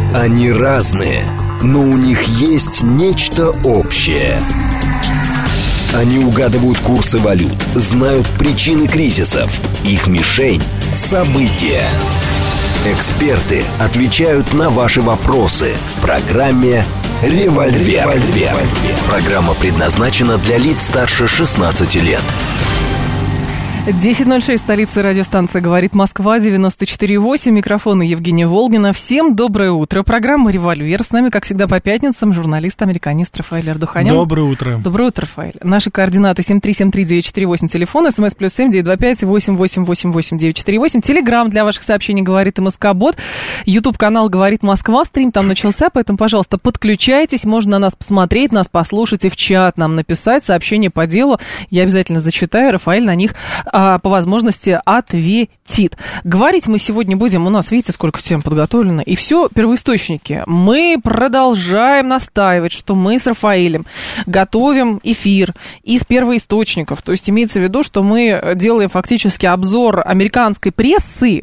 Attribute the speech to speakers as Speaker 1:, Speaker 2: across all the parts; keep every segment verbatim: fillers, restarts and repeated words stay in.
Speaker 1: Они разные, но у них есть нечто общее. Они угадывают курсы валют, знают причины кризисов. Их мишень – события. Эксперты отвечают на ваши вопросы в программе «Револьвер». Револьвер. Программа предназначена для лиц старше шестнадцати лет.
Speaker 2: десять ноль шесть, столица радиостанции «Говорит Москва», девяносто четыре восемь, микрофон Евгения Волгина. Всем доброе утро. Программа «Револьвер». С нами, как всегда, по пятницам журналист-американист Рафаэль Ардуханян.
Speaker 3: Доброе утро.
Speaker 2: Доброе утро, Рафаэль. Наши координаты семь три семь три девять четыре восемь, телефон, смс плюс семь девять два пять восемь восемь восемь восемь девять четыре восемь, телеграм для ваших сообщений «Говорит МСК-бот», ютуб-канал «Говорит Москва», стрим там начался, поэтому, пожалуйста, подключайтесь, можно на нас посмотреть, нас послушать и в чат нам написать сообщения по делу. Я обязательно зачитаю, Рафаэль на них по возможности ответит. Говорить мы сегодня будем, у нас, видите, сколько тем подготовлено, и все первоисточники. Мы продолжаем настаивать, что мы с Рафаэлем готовим эфир из первоисточников, то есть имеется в виду, что мы делаем фактически обзор американской прессы,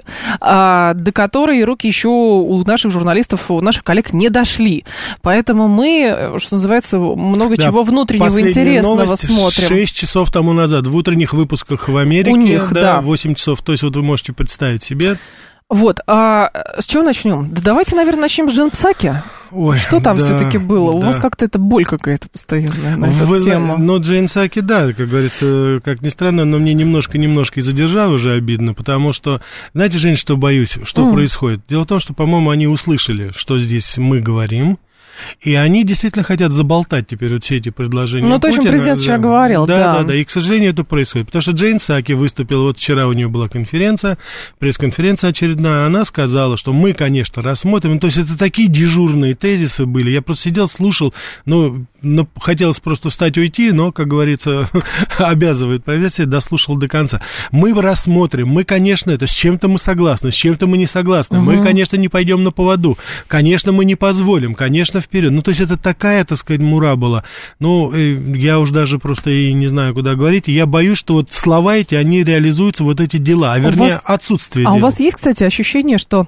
Speaker 2: до которой руки еще у наших журналистов, у наших коллег не дошли. Поэтому мы, что называется, много да, чего внутреннего интересного
Speaker 3: новость
Speaker 2: смотрим.
Speaker 3: шесть часов тому назад в утренних выпусках в Америке.
Speaker 2: У них,
Speaker 3: да,
Speaker 2: да.
Speaker 3: восемь часов, то есть вот вы можете представить себе.
Speaker 2: Вот, а с чего начнем? Да давайте, наверное, начнем с Джен Псаки.
Speaker 3: Ой,
Speaker 2: что там
Speaker 3: да,
Speaker 2: все-таки было? Да. У вас как-то это боль какая-то постоянная на эту
Speaker 3: Вы,
Speaker 2: тему.
Speaker 3: Но Джен Псаки, да, как говорится, как ни странно, но мне немножко-немножко и задержал уже обидно, потому что, знаете, Жень, что боюсь, что mm. происходит? Дело в том, что, по-моему, они услышали, что здесь мы говорим. И они действительно хотят заболтать теперь вот все эти предложения.
Speaker 2: Ну, то, о чем президент вчера говорил, да.
Speaker 3: Да, да, да, и, к сожалению, это происходит. Потому что Джейн Псаки выступила, вот вчера у нее была конференция, пресс-конференция очередная, она сказала, что мы, конечно, рассмотрим, то есть это такие дежурные тезисы были, я просто сидел, слушал, ну, ну хотелось просто встать и уйти, но, как говорится, обязывает правительство, дослушал до конца. Мы рассмотрим, мы, конечно, это с чем-то мы согласны, с чем-то мы не согласны, угу. мы, конечно, не пойдем на поводу, конечно, мы не позволим, конечно, вперед. Ну, то есть это такая, так сказать, мура была. Ну, я уж даже просто и не знаю, куда говорить. Я боюсь, что вот слова эти, они реализуются, вот эти дела, а вернее, вас, отсутствие
Speaker 2: а
Speaker 3: дел.
Speaker 2: А у вас есть, кстати, ощущение, что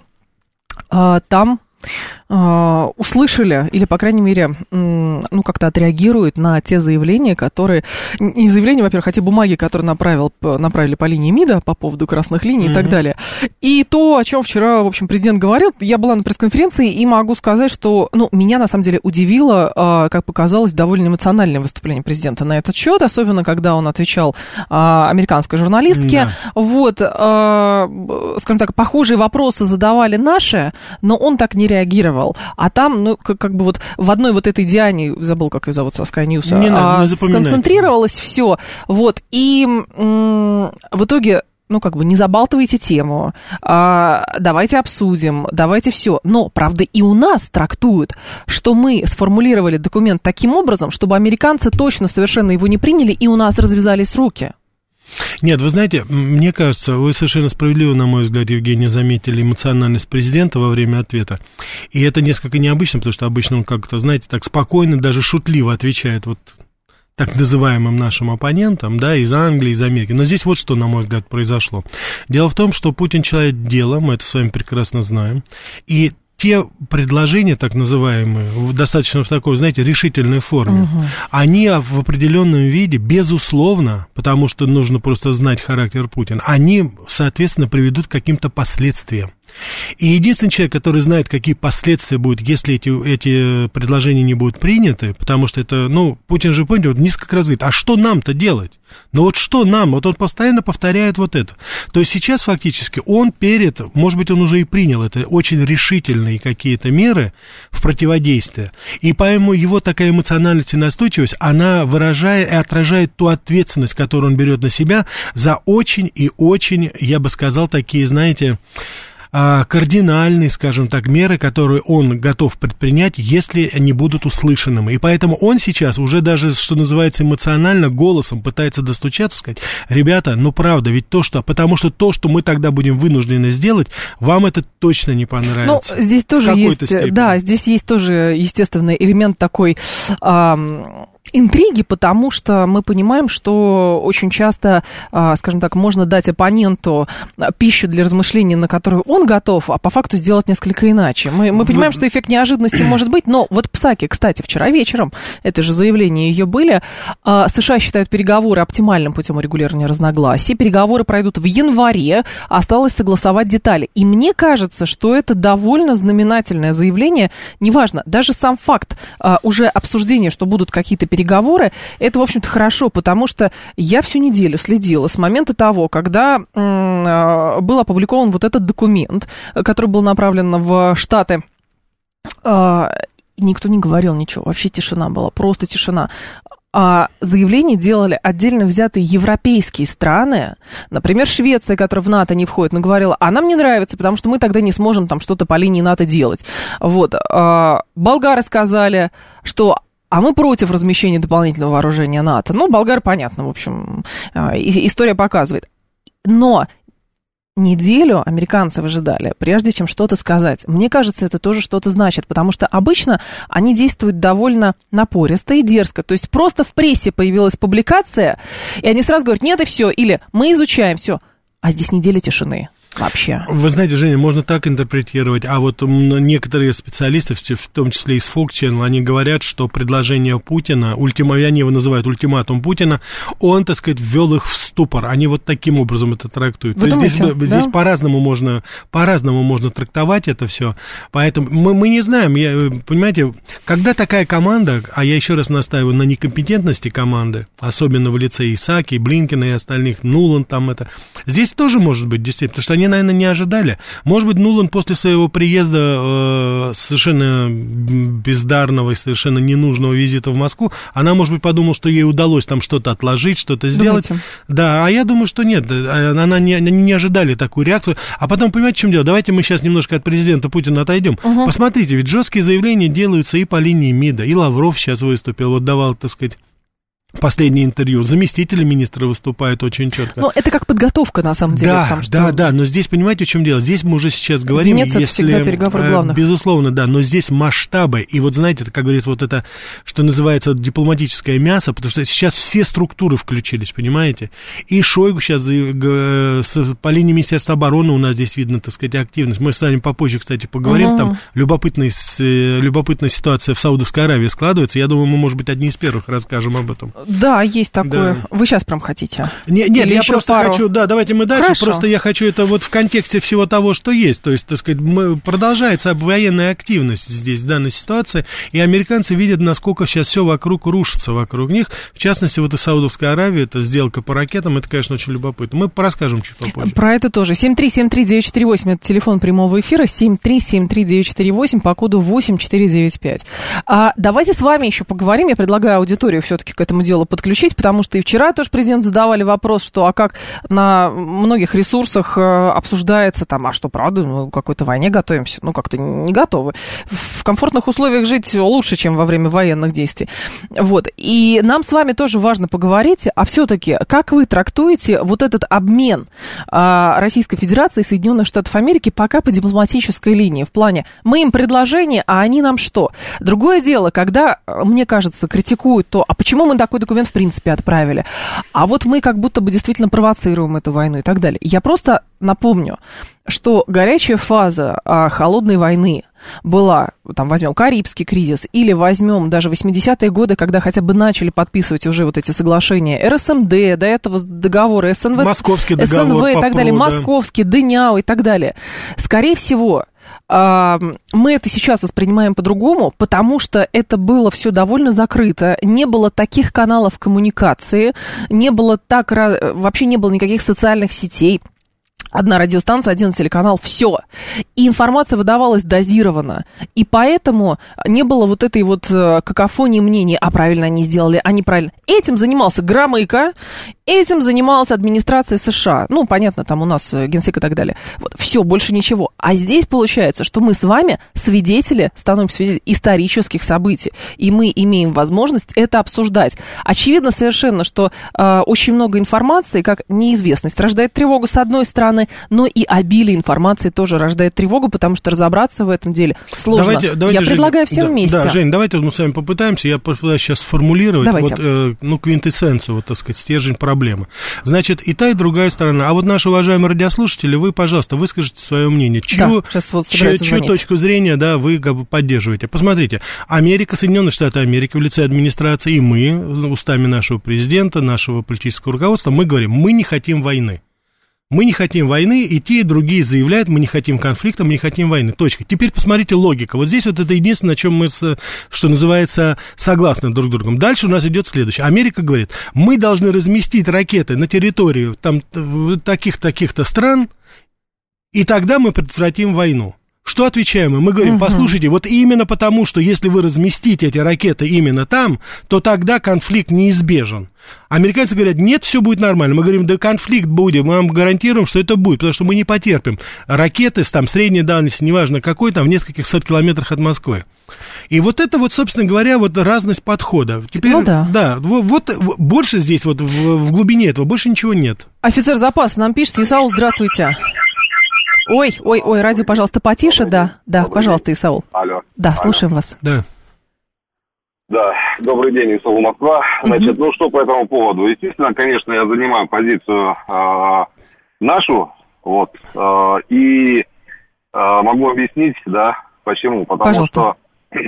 Speaker 2: а, там Uh, услышали, или, по крайней мере, м, ну, как-то отреагируют на те заявления, которые... Не заявления, во-первых, а те бумаги, которые направил, направили по линии МИДа по поводу красных линий mm-hmm. и так далее. И то, о чем вчера, в общем, президент говорил, я была на пресс-конференции, и могу сказать, что, ну, меня, на самом деле, удивило, uh, как показалось, довольно эмоциональное выступление президента на этот счет, особенно, когда он отвечал uh, американской журналистке. Yeah. Вот, uh, скажем так, похожие вопросы задавали наши, но он так не реагировал. А там, ну, как, как бы вот в одной вот этой Диане, забыл, как ее зовут, со Sky News, а, сконцентрировалось все, вот, и м- в итоге, ну, как бы, не забалтывайте тему, а, давайте обсудим, давайте все, но, правда, и у нас трактуют, что мы сформулировали документ таким образом, чтобы американцы точно совершенно его не приняли, и у нас развязались руки.
Speaker 3: Нет, вы знаете, мне кажется, вы совершенно справедливо, на мой взгляд, Евгения, заметили эмоциональность президента во время ответа. И это несколько необычно, потому что обычно он как-то, знаете, так спокойно, даже шутливо отвечает вот так называемым нашим оппонентам, да, из Англии, из Америки. Но здесь вот что, на мой взгляд, произошло. Дело в том, что Путин человек дела, мы это с вами прекрасно знаем, и те предложения, так называемые, достаточно в такой, знаете, решительной форме, угу. они в определенном виде, безусловно, потому что нужно просто знать характер Путина, они, соответственно, приведут к каким-то последствиям. И единственный человек, который знает, какие последствия будут, если эти, эти предложения не будут приняты, потому что это, ну, Путин же, помните, вот несколько раз говорит, а что нам-то делать? Ну вот что нам? Вот он постоянно повторяет вот это. То есть сейчас фактически он перед, может быть, он уже и принял это, очень решительные какие-то меры в противодействие. И поэтому его такая эмоциональность и настойчивость, она выражает и отражает ту ответственность, которую он берет на себя за очень и очень, я бы сказал, такие, знаете, кардинальные, скажем так, меры, которые он готов предпринять, если они будут услышанными. И поэтому он сейчас уже даже, что называется, эмоционально голосом пытается достучаться, сказать, ребята, ну правда, ведь то, что... Потому что то, что мы тогда будем вынуждены сделать, вам это точно не понравится.
Speaker 2: Ну, здесь тоже есть... Степени. Да, здесь есть тоже, естественно, элемент такой... Ам... интриги, потому что мы понимаем, что очень часто, скажем так, можно дать оппоненту пищу для размышлений, на которую он готов, а по факту сделать несколько иначе. Мы, мы понимаем, что эффект неожиданности может быть, но вот Псаки, кстати, вчера вечером, это же заявления ее были, США считают переговоры оптимальным путем урегулирования разногласий, переговоры пройдут в январе, осталось согласовать детали. И мне кажется, что это довольно знаменательное заявление, неважно, даже сам факт уже обсуждения, что будут какие-то переговоры, переговоры, это, в общем-то, хорошо, потому что я всю неделю следила с момента того, когда м- был опубликован вот этот документ, который был направлен в Штаты. Э- никто не говорил ничего, вообще тишина была, просто тишина. А заявления делали отдельно взятые европейские страны, например, Швеция, которая в НАТО не входит, но говорила, а нам не нравится, потому что мы тогда не сможем там что-то по линии НАТО делать. Вот. А болгары сказали, что а мы против размещения дополнительного вооружения НАТО. Ну, болгар, понятно, в общем, история показывает. Но неделю американцы выжидали, прежде чем что-то сказать. Мне кажется, это тоже что-то значит, потому что обычно они действуют довольно напористо и дерзко. То есть просто в прессе появилась публикация, и они сразу говорят, нет, и все, или мы изучаем все. А здесь неделя тишины. Вообще.
Speaker 3: Вы знаете, Женя, можно так интерпретировать, а вот некоторые специалисты, в том числе из Fox Channel, они говорят, что предложение Путина, ультима, они его называют ультиматум Путина, он, так сказать, ввел их в ступор. Они вот таким образом это трактуют.
Speaker 2: Вы
Speaker 3: То
Speaker 2: думаете,
Speaker 3: есть здесь,
Speaker 2: да?
Speaker 3: здесь по-разному можно, по-разному можно трактовать это все. Поэтому мы, мы не знаем, я, понимаете, когда такая команда, а я еще раз настаиваю на некомпетентности команды, особенно в лице Исааки, Блинкена и остальных, Нулан там это, здесь тоже может быть действительно, потому что они, наверное, не ожидали. Может быть, Нулан после своего приезда э, совершенно бездарного и совершенно ненужного визита в Москву, она, может быть, подумала, что ей удалось там что-то отложить, что-то сделать.
Speaker 2: Думаете?
Speaker 3: Да, а я думаю, что нет. Она не, они не ожидали такую реакцию. А потом, понимаете, в чем дело? Давайте мы сейчас немножко от президента Путина отойдем. Угу. Посмотрите, ведь жесткие заявления делаются и по линии МИДа. И Лавров сейчас выступил, вот давал, так сказать, последнее интервью. Заместители министра выступают очень четко.
Speaker 2: Ну, это как подготовка, на самом деле.
Speaker 3: Да,
Speaker 2: потому что...
Speaker 3: да, да, но здесь, понимаете, в чем дело? Здесь мы уже сейчас говорим,
Speaker 2: Венеция,
Speaker 3: если...
Speaker 2: это всегда переговоры главных.
Speaker 3: Безусловно, да, но здесь масштабы, и вот, знаете, это, как говорится, вот это, что называется, дипломатическое мясо, потому что сейчас все структуры включились, понимаете? И Шойгу сейчас по линии Министерства обороны у нас здесь видно, так сказать, активность. Мы с вами попозже, кстати, поговорим, угу. Там любопытная, любопытная ситуация в Саудовской Аравии складывается. Я думаю, мы, может быть, одни из первых расскажем об этом.
Speaker 2: Да, есть такое. Да. Вы сейчас прям хотите?
Speaker 3: Не, нет,
Speaker 2: Или
Speaker 3: я просто пару... хочу... Да, давайте мы дальше.
Speaker 2: Хорошо.
Speaker 3: Просто я хочу это вот в контексте всего того, что есть. То есть, так сказать, мы, продолжается военная активность здесь, в данной ситуации. И американцы видят, насколько сейчас все вокруг рушится вокруг них. В частности, вот и Саудовская Аравия, это сделка по ракетам, это, конечно, очень любопытно. Мы расскажем чуть попозже.
Speaker 2: Про это тоже. семь три семь три девять четыре восемь, это телефон прямого эфира. семь три семь три девять четыре восемь по коду восемь четыре девять пять. А давайте с вами еще поговорим. Я предлагаю аудиторию все-таки к этому делу подключить. Потому что и вчера тоже президент задавали вопрос, что а как на многих ресурсах обсуждается там, а что, правда, мы к какой-то войне готовимся? Ну, как-то не готовы. В комфортных условиях жить лучше, чем во время военных действий. Вот. И нам с вами тоже важно поговорить, а все-таки, как вы трактуете вот этот обмен Российской Федерации и Соединенных Штатов Америки пока по дипломатической линии? В плане, мы им предложение, а они нам что? Другое дело, когда, мне кажется, критикуют то, а почему мы такой документ в принципе отправили, а вот мы как будто бы действительно провоцируем эту войну и так далее. Я просто напомню, что горячая фаза а, холодной войны была, там, возьмем Карибский кризис, или возьмем даже восьмидесятые годы, когда хотя бы начали подписывать уже вот эти соглашения эр эс эм дэ, до этого договоры эс эн вэ,
Speaker 3: Московский договор,
Speaker 2: СНВ и так далее,
Speaker 3: да.
Speaker 2: Московский, ДНЯУ и так далее. Скорее всего, мы это сейчас воспринимаем по-другому, потому что это было все довольно закрыто, не было таких каналов коммуникации, не было так, вообще не было никаких социальных сетей. Одна радиостанция, один телеканал, все. И информация выдавалась дозированно. И поэтому не было вот этой вот какофонии мнений, а правильно они сделали, а неправильно. Этим занимался Громыко, этим занималась администрация США. Ну, понятно, там у нас Генсек и так далее. Вот, все, больше ничего. А здесь получается, что мы с вами свидетели, становимся свидетелями исторических событий. И мы имеем возможность это обсуждать. Очевидно совершенно, что э, очень много информации, как неизвестность, рождает тревогу с одной стороны, стороны, но и обилие информации тоже рождает тревогу, потому что разобраться в этом деле сложно. Давайте, давайте, Я Жень, предлагаю всем
Speaker 3: да,
Speaker 2: вместе.
Speaker 3: Да, Жень, давайте мы с вами попытаемся, я попытаюсь сейчас сформулировать вот, э, ну, квинтэссенцию, вот, так сказать, стержень проблемы. Значит, и та, и другая сторона. А вот наши уважаемые радиослушатели, вы, пожалуйста, выскажите свое мнение. Чью,
Speaker 2: да, вот
Speaker 3: чью, чью точку зрения, да, вы как бы поддерживаете? Посмотрите, Америка, Соединенные Штаты Америки в лице администрации, и мы, устами нашего президента, нашего политического руководства, мы говорим, мы не хотим войны. Мы не хотим войны, и те, и другие заявляют, мы не хотим конфликта, мы не хотим войны. Точка. Теперь посмотрите логика. Вот здесь вот это единственное, на чем мы, с, что называется, согласны друг с другом. Дальше у нас идет следующее. Америка говорит, мы должны разместить ракеты на территорию там, таких-таких-то стран, и тогда мы предотвратим войну. Что отвечаем мы? Мы говорим, угу. послушайте, вот именно потому, что если вы разместите эти ракеты именно там, то тогда конфликт неизбежен. Американцы говорят, нет, все будет нормально. Мы говорим, да конфликт будет, мы вам гарантируем, что это будет, потому что мы не потерпим. Ракеты с там средней дальности, неважно какой, там в нескольких сот километрах от Москвы. И вот это вот, собственно говоря, вот разность подхода. Теперь,
Speaker 2: ну да.
Speaker 3: Да, вот, вот больше здесь, вот в, в глубине этого, больше ничего нет.
Speaker 2: Офицер запаса нам пишет, Исаул, здравствуйте. Ой, ой, ой, радио, пожалуйста, потише, добрый да, да, добрый пожалуйста, день. Исаул.
Speaker 4: Алло.
Speaker 2: Да,
Speaker 4: Алло.
Speaker 2: слушаем вас.
Speaker 3: Да.
Speaker 4: Да, добрый день, Исаул, Москва. Значит, угу. ну что по этому поводу? Естественно, конечно, я занимаю позицию э, нашу, вот, э, и э, могу объяснить, да, почему. Потому
Speaker 2: пожалуйста.
Speaker 4: что,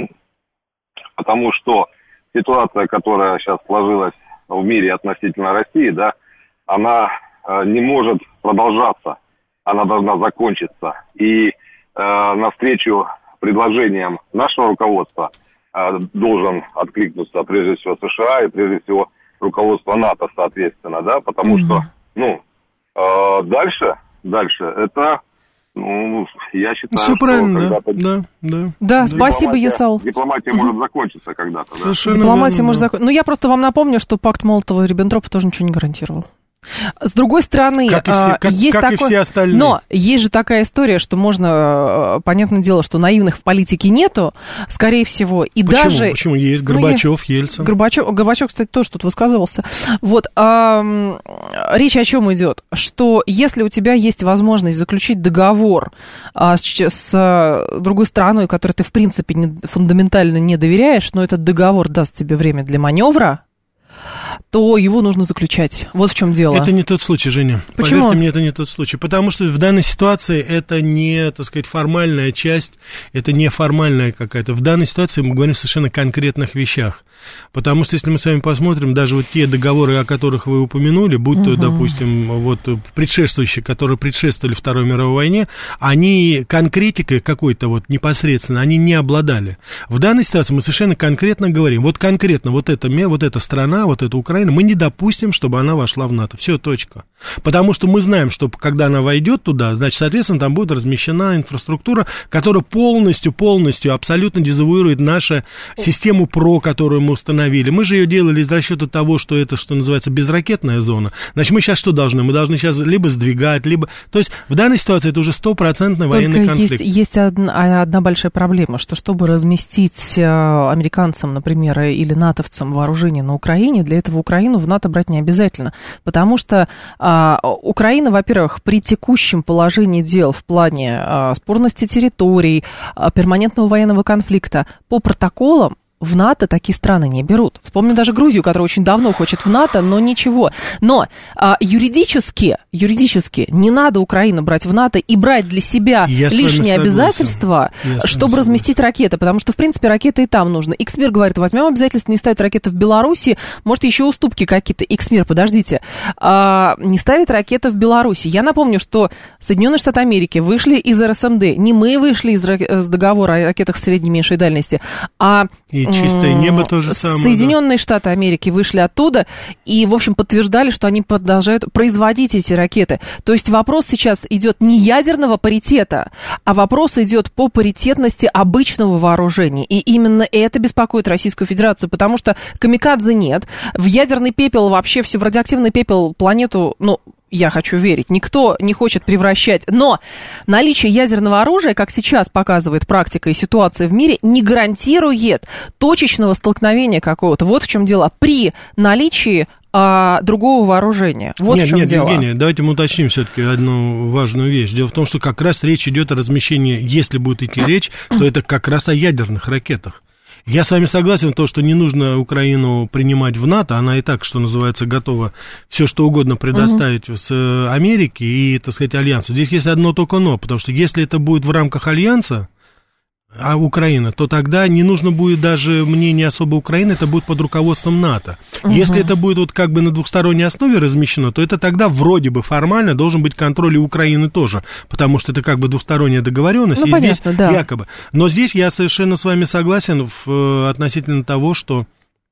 Speaker 4: потому что ситуация, которая сейчас сложилась в мире относительно России, да, она э, не может продолжаться. Она должна закончиться. И э, навстречу предложениям нашего руководства э, должен откликнуться прежде всего США и прежде всего руководство НАТО, соответственно, да, потому mm-hmm. что, ну, э, дальше, дальше это, ну, я считаю,
Speaker 3: все
Speaker 4: что
Speaker 3: правильно,
Speaker 4: когда-то...
Speaker 3: Да, да,
Speaker 2: да, спасибо, Исаул.
Speaker 4: Дипломатия mm-hmm. может закончиться когда-то, да.
Speaker 3: Совершенно
Speaker 2: Дипломатия
Speaker 3: верно,
Speaker 2: может
Speaker 3: да.
Speaker 2: закончиться. Ну, я просто вам напомню, что пакт Молотова-Риббентропа тоже ничего не гарантировал. С другой стороны,
Speaker 3: как и все, как,
Speaker 2: есть
Speaker 3: как
Speaker 2: такое,
Speaker 3: и все остальные.
Speaker 2: Но есть же такая история, что можно, понятное дело, что наивных в политике нету, скорее всего, и
Speaker 3: Почему?
Speaker 2: даже...
Speaker 3: Почему? Есть Горбачев, ну, Ельцин.
Speaker 2: Горбачев, Горбачев, кстати, тоже тут высказывался. Вот, а, речь о чем идет? Что если у тебя есть возможность заключить договор а, с, с другой страной, которой ты, в принципе, не, фундаментально не доверяешь, но этот договор даст тебе время для маневра, то его нужно заключать. Вот в чем дело.
Speaker 3: Это не тот случай, Женя.
Speaker 2: Почему?
Speaker 3: Поверьте мне, это не тот случай. Потому что в данной ситуации это не, так сказать, формальная часть, это не формальная какая-то. В данной ситуации мы говорим о совершенно конкретных вещах. Потому что, если мы с вами посмотрим, даже вот те договоры, о которых вы упомянули, будь то, угу. допустим, вот предшествующие, которые предшествовали Второй мировой войне, они конкретикой какой-то вот непосредственно, они не обладали. В данной ситуации мы совершенно конкретно говорим, вот конкретно вот эта, вот эта страна, вот эта Украина, мы не допустим, чтобы она вошла в НАТО. Все, точка. Потому что мы знаем, что когда она войдет туда, значит, соответственно, там будет размещена инфраструктура, которая полностью, полностью, абсолютно дезавуирует нашу систему ПРО, которую мы установили. Мы же ее делали из расчета того, что это, что называется, безракетная зона. Значит, мы сейчас что должны? Мы должны сейчас либо сдвигать, либо... То есть в данной ситуации это уже стопроцентный военный конфликт.
Speaker 2: Только есть, есть одна, одна большая проблема, что чтобы разместить американцам, например, или натовцам вооружение на Украине, для этого Украину в НАТО брать не обязательно. Потому что а, Украина, во-первых, при текущем положении дел в плане а, спорности территорий, а, перманентного военного конфликта, по протоколам в НАТО такие страны не берут. Вспомню даже Грузию, которая очень давно хочет в НАТО, но ничего. Но а, юридически, юридически не надо Украину брать в НАТО и брать для себя
Speaker 3: Я
Speaker 2: лишние обязательства, чтобы разместить ракеты, потому что, в принципе, ракеты и там нужны. Иксмир говорит, возьмем обязательство не ставить ракеты в Беларуси, может, еще уступки какие-то. Иксмир, подождите, а, не ставить ракеты в Беларуси. Я напомню, что Соединенные Штаты Америки вышли из эр эс эм дэ, не мы вышли из, из договора о ракетах средней и меньшей дальности, а...
Speaker 3: И чистое небо тоже самое.
Speaker 2: Соединенные
Speaker 3: да.
Speaker 2: Штаты Америки вышли оттуда и, в общем, подтверждали, что они продолжают производить эти ракеты. То есть вопрос сейчас идет не ядерного паритета, а вопрос идет по паритетности обычного вооружения. И именно это беспокоит Российскую Федерацию, потому что камикадзе нет. В ядерный пепел вообще все, в радиоактивный пепел планету, ну, я хочу верить, никто не хочет превращать. Но наличие ядерного оружия, как сейчас показывает практика и ситуация в мире, не гарантирует точечного столкновения какого-то. Вот в чем дело. При наличии а, другого вооружения. Вот
Speaker 3: нет,
Speaker 2: в чем
Speaker 3: нет,
Speaker 2: дело.
Speaker 3: Евгения, давайте мы уточним все-таки одну важную вещь. Дело в том, что как раз речь идет о размещении, если будет идти речь, то это как раз о ядерных ракетах. Я с вами согласен в том, что не нужно Украину принимать в НАТО, она и так, что называется, готова все что угодно предоставить uh-huh. с Америки и, так сказать, Альянса. Здесь есть одно только но, потому что если это будет в рамках Альянса, а Украина, то тогда не нужно будет даже мнение особо Украины, это будет под руководством НАТО. Угу. Если это будет вот как бы на двухсторонней основе размещено, то это тогда вроде бы формально должен быть контроль и Украины тоже, потому что это как бы двухсторонняя договоренность, ну, и понятно, здесь да. якобы. Но здесь я совершенно с вами согласен в, относительно того, что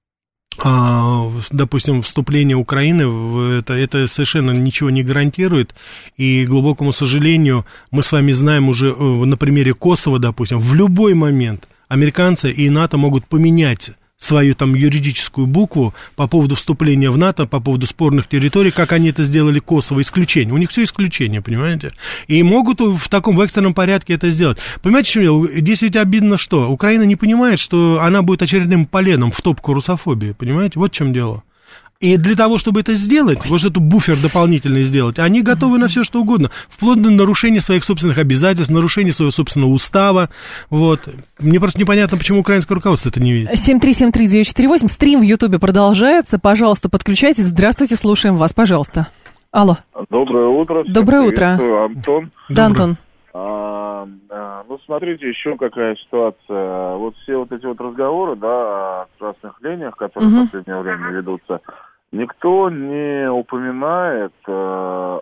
Speaker 3: допустим, вступление Украины в это, это совершенно ничего не гарантирует, и, к глубокому сожалению, мы с вами знаем уже на примере Косово, допустим, в любой момент американцы и НАТО могут поменять свою там юридическую букву по поводу вступления в НАТО, по поводу спорных территорий, как они это сделали Косово, исключение. У них все исключение, понимаете? И могут в таком в экстренном порядке это сделать. Понимаете, что дело? Здесь ведь обидно, что Украина не понимает, что она будет очередным поленом в топку русофобии, понимаете? Вот в чем дело. И для того, чтобы это сделать, вот эту буфер дополнительный сделать, они готовы на все что угодно, вплоть до нарушения своих собственных обязательств, нарушения своего собственного устава. Вот. Мне просто непонятно, почему украинское руководство это не видит.
Speaker 2: семь три семь три девять четыре восемь. Стрим в Ютубе продолжается. Пожалуйста, подключайтесь. Здравствуйте, слушаем вас, пожалуйста. Алло.
Speaker 5: Доброе утро.
Speaker 2: Доброе утро.
Speaker 5: Антон.
Speaker 2: Да, Антон.
Speaker 5: А, а, ну, смотрите, еще какая ситуация. Вот все вот эти вот разговоры, да, о красных линиях, которые угу. в последнее время ведутся, никто не упоминает э,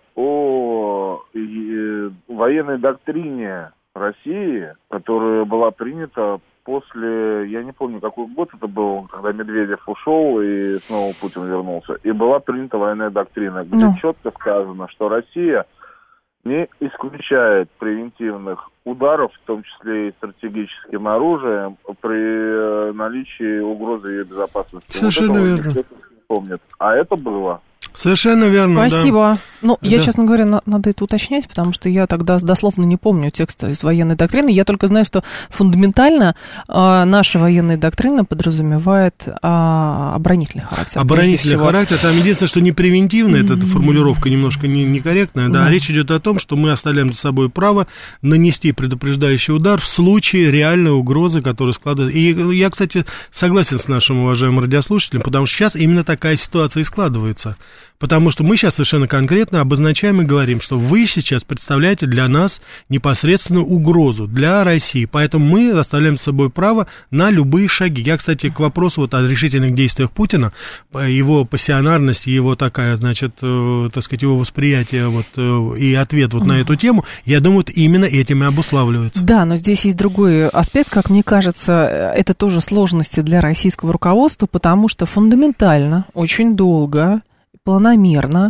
Speaker 5: о э, военной доктрине России, которая была принята после, я не помню, какой год это был, когда Медведев ушел и снова Путин вернулся, и была принята военная доктрина, где ну. четко сказано, что Россия не исключает превентивных ударов, в том числе и стратегическим оружием, при наличии угрозы ее безопасности.
Speaker 3: Совершенно
Speaker 5: вот
Speaker 3: верно.
Speaker 5: Помнят. А это было.
Speaker 3: Совершенно верно,
Speaker 2: Спасибо.
Speaker 3: Да.
Speaker 2: Ну, я,
Speaker 3: да.
Speaker 2: честно говоря, на, надо это уточнять, потому что я тогда дословно не помню текста из военной доктрины. Я только знаю, что фундаментально э, наша военная доктрина подразумевает э, оборонительный характер.
Speaker 3: Оборонительный характер. Там единственное, что не превентивно, mm-hmm. эта формулировка немножко не, некорректная. Да, да. Речь идет о том, что мы оставляем за собой право нанести предупреждающий удар в случае реальной угрозы, которая складывается. И я, кстати, согласен с нашим уважаемым радиослушателем, потому что сейчас именно такая ситуация и складывается. Потому что мы сейчас совершенно конкретно обозначаем и говорим, что вы сейчас представляете для нас непосредственную угрозу для России. Поэтому мы оставляем с собой право на любые шаги. Я, кстати, к вопросу вот о решительных действиях Путина, его пассионарность, его такая, значит, э, так сказать, его восприятие вот, э, и ответ вот на эту тему, я думаю, вот именно этим и обуславливается.
Speaker 2: Да, но здесь есть другой аспект, как мне кажется, это тоже сложности для российского руководства, потому что фундаментально, очень долго, планомерно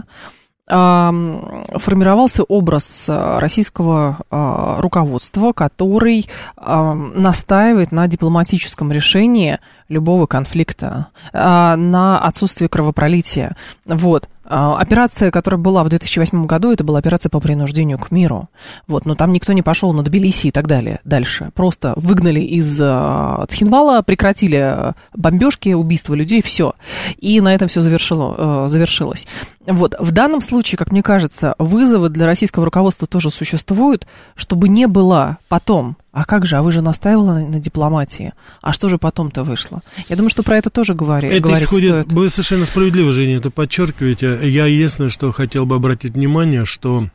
Speaker 2: формировался образ российского руководства, который настаивает на дипломатическом решении любого конфликта, на отсутствии кровопролития. Вот. Операция, которая была в две тысячи восьмом году, это была операция по принуждению к миру. Вот. Но там никто не пошел на Тбилиси и так далее дальше. Просто выгнали из Цхинвала, прекратили бомбежки, убийства людей, все. И на этом все завершило, завершилось. Вот. В данном случае, как мне кажется, вызовы для российского руководства тоже существуют, чтобы не было потом: а как же, а вы же настаивали на, на дипломатии, а что же потом-то вышло? Я думаю, что про это тоже говори, это говорить исходит, стоит.
Speaker 3: Вы совершенно справедливо, Женя, это подчеркиваете. Я единственное, что хотел бы обратить внимание, что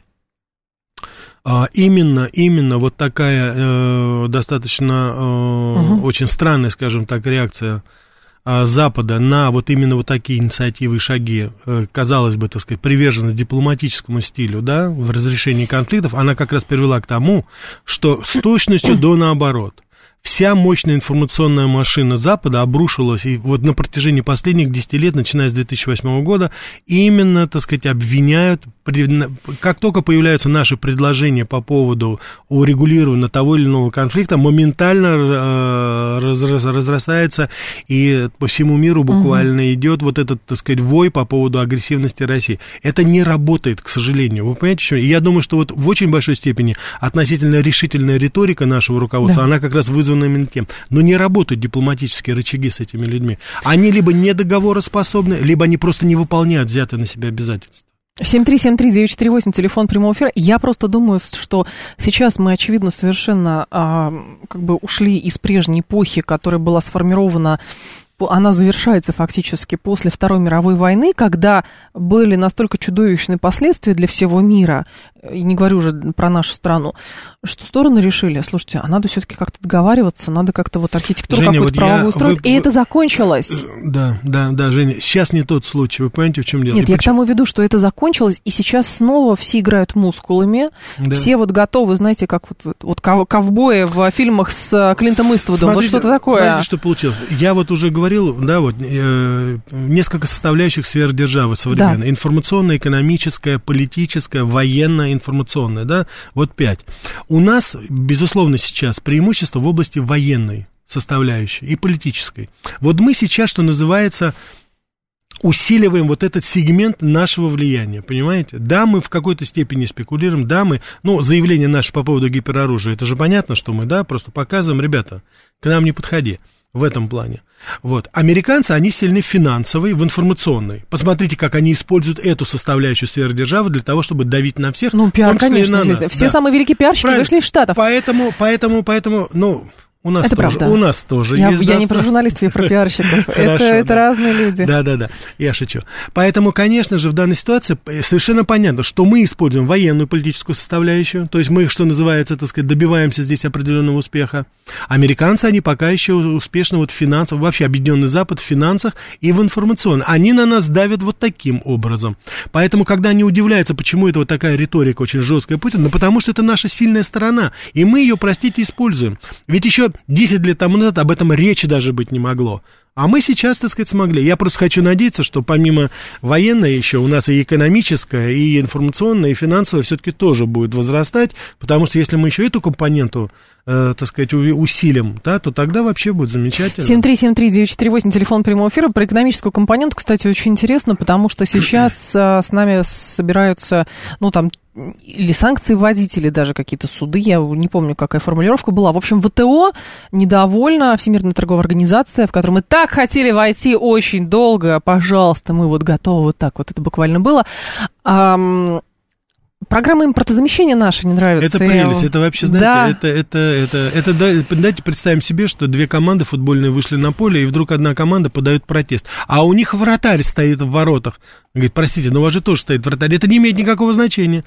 Speaker 3: а, именно, именно вот такая э, достаточно э, угу. очень странная, скажем так, реакция Запада на вот именно вот такие инициативы и шаги, казалось бы, так сказать, приверженность дипломатическому стилю, да, в разрешении конфликтов, она как раз привела к тому, что с точностью до наоборот. Вся мощная информационная машина Запада обрушилась, и вот на протяжении последних десяти лет, начиная с две тысячи восьмого года, именно, так сказать, обвиняют, как только появляются наши предложения по поводу урегулирования того или иного конфликта, моментально разрастается, и по всему миру буквально угу. идет вот этот, так сказать, вой по поводу агрессивности России. Это не работает, к сожалению. Вы понимаете, что? И я думаю, что вот в очень большой степени относительно решительная риторика нашего руководства, да. она как раз вызывает вызвано именно тем. Но не работают дипломатические рычаги с этими людьми. Они либо недоговороспособны, либо они просто не выполняют взятые на себя обязательства.
Speaker 2: семь три семь три девять четыре восемь, телефон прямого эфира. Я просто думаю, что сейчас мы, очевидно, совершенно а, как бы ушли из прежней эпохи, которая была сформирована, она завершается фактически после Второй мировой войны, когда были настолько чудовищные последствия для всего мира, и не говорю уже про нашу страну, что стороны решили, слушайте, а надо все-таки как-то договариваться, надо как-то вот архитектуру Женя, какую-то вот правовую я, устроить, вы, и вы, это закончилось.
Speaker 3: Да, да, да, Женя, сейчас не тот случай, вы понимаете, в чем дело?
Speaker 2: Нет,
Speaker 3: и
Speaker 2: я
Speaker 3: почему?
Speaker 2: к тому веду, что это закончилось, и сейчас снова все играют мускулами, да. Все вот готовы, знаете, как вот, вот ковбои в фильмах с Клинтом Иствудом, вот что-то такое.
Speaker 3: Смотрите, что получилось. Я вот уже говорил, да, вот, э, несколько составляющих сфер державы современной. Да. Информационная, экономическая, политическая, военная, информационная, да, вот пять. У нас, безусловно, сейчас преимущество в области военной составляющей и политической. Вот мы сейчас, что называется, усиливаем вот этот сегмент нашего влияния, понимаете? Да, мы в какой-то степени спекулируем, да, мы, ну, заявление наше по поводу гипероружия, это же понятно, что мы, да, просто показываем, ребята, к нам не подходи. В этом плане. Вот. Американцы, они сильны в финансовой, в информационной. Посмотрите, как они используют эту составляющую сферы державы для того, чтобы давить на всех.
Speaker 2: Ну, пиар, конечно. Все да. самые великие пиарщики Правильно. Вышли из Штатов.
Speaker 3: Поэтому, поэтому, поэтому, ну... У нас,
Speaker 2: это
Speaker 3: тоже,
Speaker 2: правда.
Speaker 3: у нас тоже
Speaker 2: я,
Speaker 3: есть.
Speaker 2: Я не про журналистов, я про пиарщиков.
Speaker 3: Хорошо,
Speaker 2: это, это
Speaker 3: да.
Speaker 2: разные люди.
Speaker 3: Да-да-да, я шучу. Поэтому, конечно же, в данной ситуации совершенно понятно, что мы используем военную политическую составляющую, то есть мы, что называется, так сказать, добиваемся здесь определенного успеха. Американцы, они пока еще успешны вот в финансах, вообще Объединенный Запад в финансах и в информационном. Они на нас давят вот таким образом. Поэтому, когда они удивляются, почему это вот такая риторика очень жесткая Путина, ну потому что это наша сильная сторона, и мы ее, простите, используем. Ведь еще десять лет тому назад об этом речи даже быть не могло. А мы сейчас, так сказать, смогли. Я просто хочу надеяться, что помимо военной еще у нас и экономическая, и информационная, и финансовая все-таки тоже будет возрастать, потому что если мы еще эту компоненту, э, так сказать, усилим, да, то тогда вообще будет замечательно.
Speaker 2: семь три семь три девять четыре восемь, телефон прямого эфира. Про экономическую компоненту, кстати, очень интересно, потому что сейчас э, с нами собираются, ну, там, или санкции вводить, или даже какие-то суды, я не помню, какая формулировка была. В общем, ВТО недовольна, Всемирная торговая организация, в которую мы так хотели войти очень долго, пожалуйста, мы вот готовы, вот так вот это буквально было. А, программа импортозамещения наша не нравится.
Speaker 3: Это прелесть, это вообще, знаете, да. это, это, это, это, это, дайте представим себе, что две команды футбольные вышли на поле, и вдруг одна команда подает протест, а у них вратарь стоит в воротах. Говорит, простите, но у вас же тоже стоит вратарь. Это не имеет никакого значения.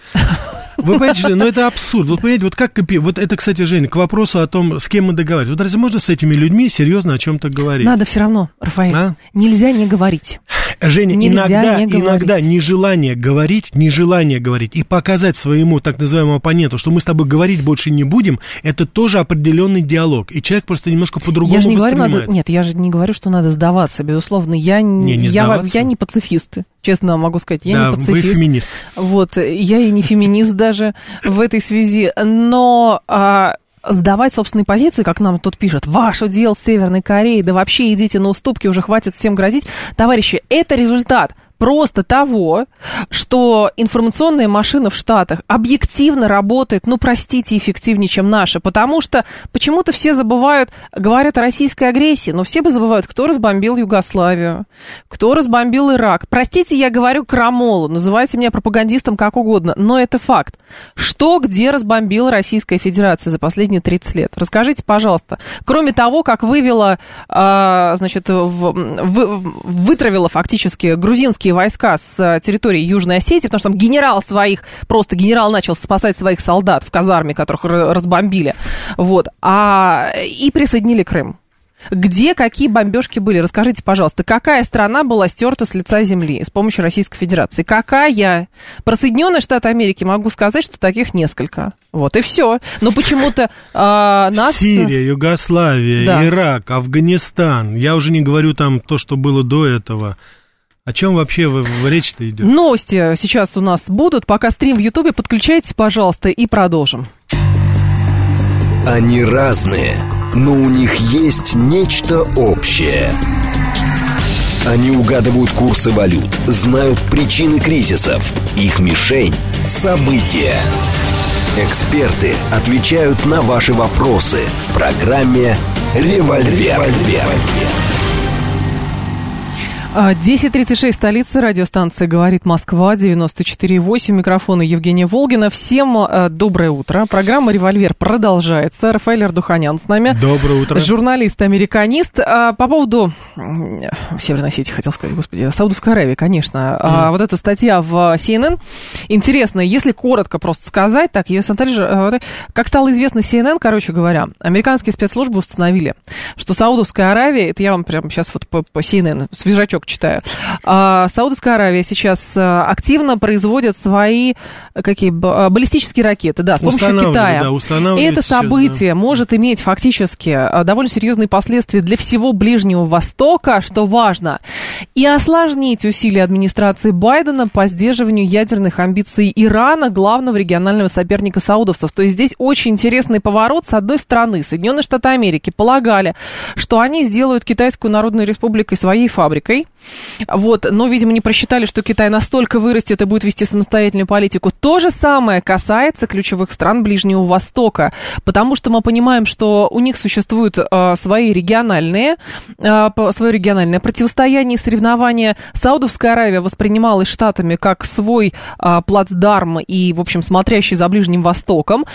Speaker 3: Вы понимаете, но это абсурд. Вот понимаете, вот как... Вот это, кстати, Женя, к вопросу о том, с кем мы договариваемся. Вот разве можно с этими людьми серьезно о чем-то говорить?
Speaker 2: Надо все равно, Рафаэль. А? Нельзя не говорить.
Speaker 3: Женя,
Speaker 2: Нельзя
Speaker 3: иногда,
Speaker 2: не
Speaker 3: иногда нежелание говорить, нежелание говорить и показать своему так называемому оппоненту, что мы с тобой говорить больше не будем, это тоже определенный диалог. И человек просто немножко по-другому
Speaker 2: я же не
Speaker 3: воспринимает.
Speaker 2: Говорю, надо, нет, я же не говорю, что надо сдаваться, безусловно. Я не,
Speaker 3: не,
Speaker 2: я, я не пацифист. Честно могу сказать, я
Speaker 3: да,
Speaker 2: не пацифист.
Speaker 3: Вы феминист.
Speaker 2: Вот, я и не феминист даже в этой связи, но а, сдавать собственные позиции, как нам тут пишут, ваш удел Северной Кореи, да вообще идите на уступки, уже хватит всем грозить. Товарищи, это результат просто того, что информационная машина в Штатах объективно работает, ну, простите, эффективнее, чем наша, потому что почему-то все забывают, говорят о российской агрессии, но все бы забывают, кто разбомбил Югославию, кто разбомбил Ирак. Простите, я говорю крамолу, называйте меня пропагандистом как угодно, но это факт. Что, где разбомбила Российская Федерация за последние тридцать лет? Расскажите, пожалуйста. Кроме того, как вывела, а, значит, в, в, вытравила фактически грузинские войска с территории Южной Осетии, потому что там генерал своих, просто генерал начал спасать своих солдат в казарме, которых разбомбили, вот, а, и присоединили Крым. Где какие бомбежки были? Расскажите, пожалуйста, какая страна была стерта с лица земли с помощью Российской Федерации? Какая? Про Соединенные Штаты Америки могу сказать, что таких несколько. Вот и все. Но почему-то а, нас...
Speaker 3: Сирия, Югославия,
Speaker 2: да.
Speaker 3: Ирак, Афганистан. Я уже не говорю там то, что было до этого. О чем вообще в, в речь-то идет?
Speaker 2: Новости сейчас у нас будут. Пока стрим в Ютубе, подключайтесь, пожалуйста, и продолжим.
Speaker 1: Они разные, но у них есть нечто общее. Они угадывают курсы валют, знают причины кризисов. Их мишень – события. Эксперты отвечают на ваши вопросы в программе «Револьвер».
Speaker 2: десять тридцать шесть, столица, радиостанция «Говорит Москва», девяносто четыре и восемь, микрофона Евгения Волгина. Всем э, доброе утро. Программа «Револьвер» продолжается. Рафаэль Ардуханян с нами.
Speaker 3: Доброе утро.
Speaker 2: Журналист-американист. А, по поводу Северной Осетии, хотел сказать, господи, Саудовской Аравии, конечно. Mm. А, вот эта статья в си эн эн. Интересно, если коротко просто сказать, так, ее смотрели, как стало известно си эн эн, короче говоря, американские спецслужбы установили, что Саудовская Аравия, это я вам прямо сейчас вот по, по си эн эн свежачок читаю. А, Саудовская Аравия сейчас активно производит свои какие баллистические ракеты, да, с помощью Китая. Да, это событие сейчас, да. может иметь фактически довольно серьезные последствия для всего Ближнего Востока, что важно, и осложнить усилия администрации Байдена по сдерживанию ядерных амбиций Ирана, главного регионального соперника саудовцев. То есть здесь очень интересный поворот. С одной стороны, Соединенные Штаты Америки полагали, что они сделают Китайскую Народную Республику своей фабрикой. Вот, но, видимо, не просчитали, что Китай настолько вырастет и будет вести самостоятельную политику. То же самое касается ключевых стран Ближнего Востока, потому что мы понимаем, что у них существуют э, свои региональные, э, свое региональное противостояние и соревнования. Саудовская Аравия воспринималась Штатами как свой э, плацдарм и, в общем, смотрящий за Ближним Востоком.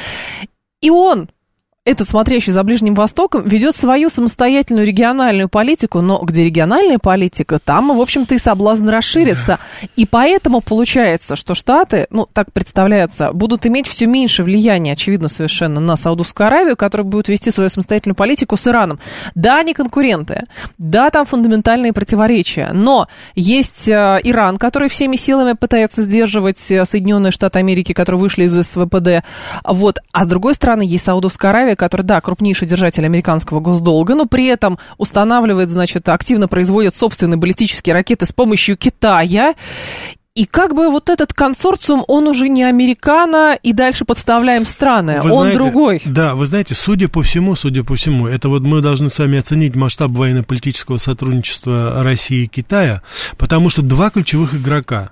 Speaker 2: И он... этот смотрящий за Ближним Востоком ведет свою самостоятельную региональную политику, но где региональная политика, там, в общем-то, и соблазн расширится. И поэтому получается, что Штаты, ну, так представляется, будут иметь все меньше влияния, очевидно, совершенно на Саудовскую Аравию, которая будет вести свою самостоятельную политику с Ираном. Да, они конкуренты, да, там фундаментальные противоречия, но есть э, Иран, который всеми силами пытается сдерживать Соединенные Штаты Америки, которые вышли из эс вэ пэ дэ, вот, а с другой стороны есть Саудовская Аравия, который, да, крупнейший держатель американского госдолга, но при этом устанавливает, значит, активно производит собственные баллистические ракеты с помощью Китая. И как бы вот этот консорциум, он уже не американо, и дальше подставляем страны, вы он знаете, другой.
Speaker 3: Да, вы знаете, судя по всему, судя по всему, это вот мы должны с вами оценить масштаб военно-политического сотрудничества России и Китая, потому что два ключевых игрока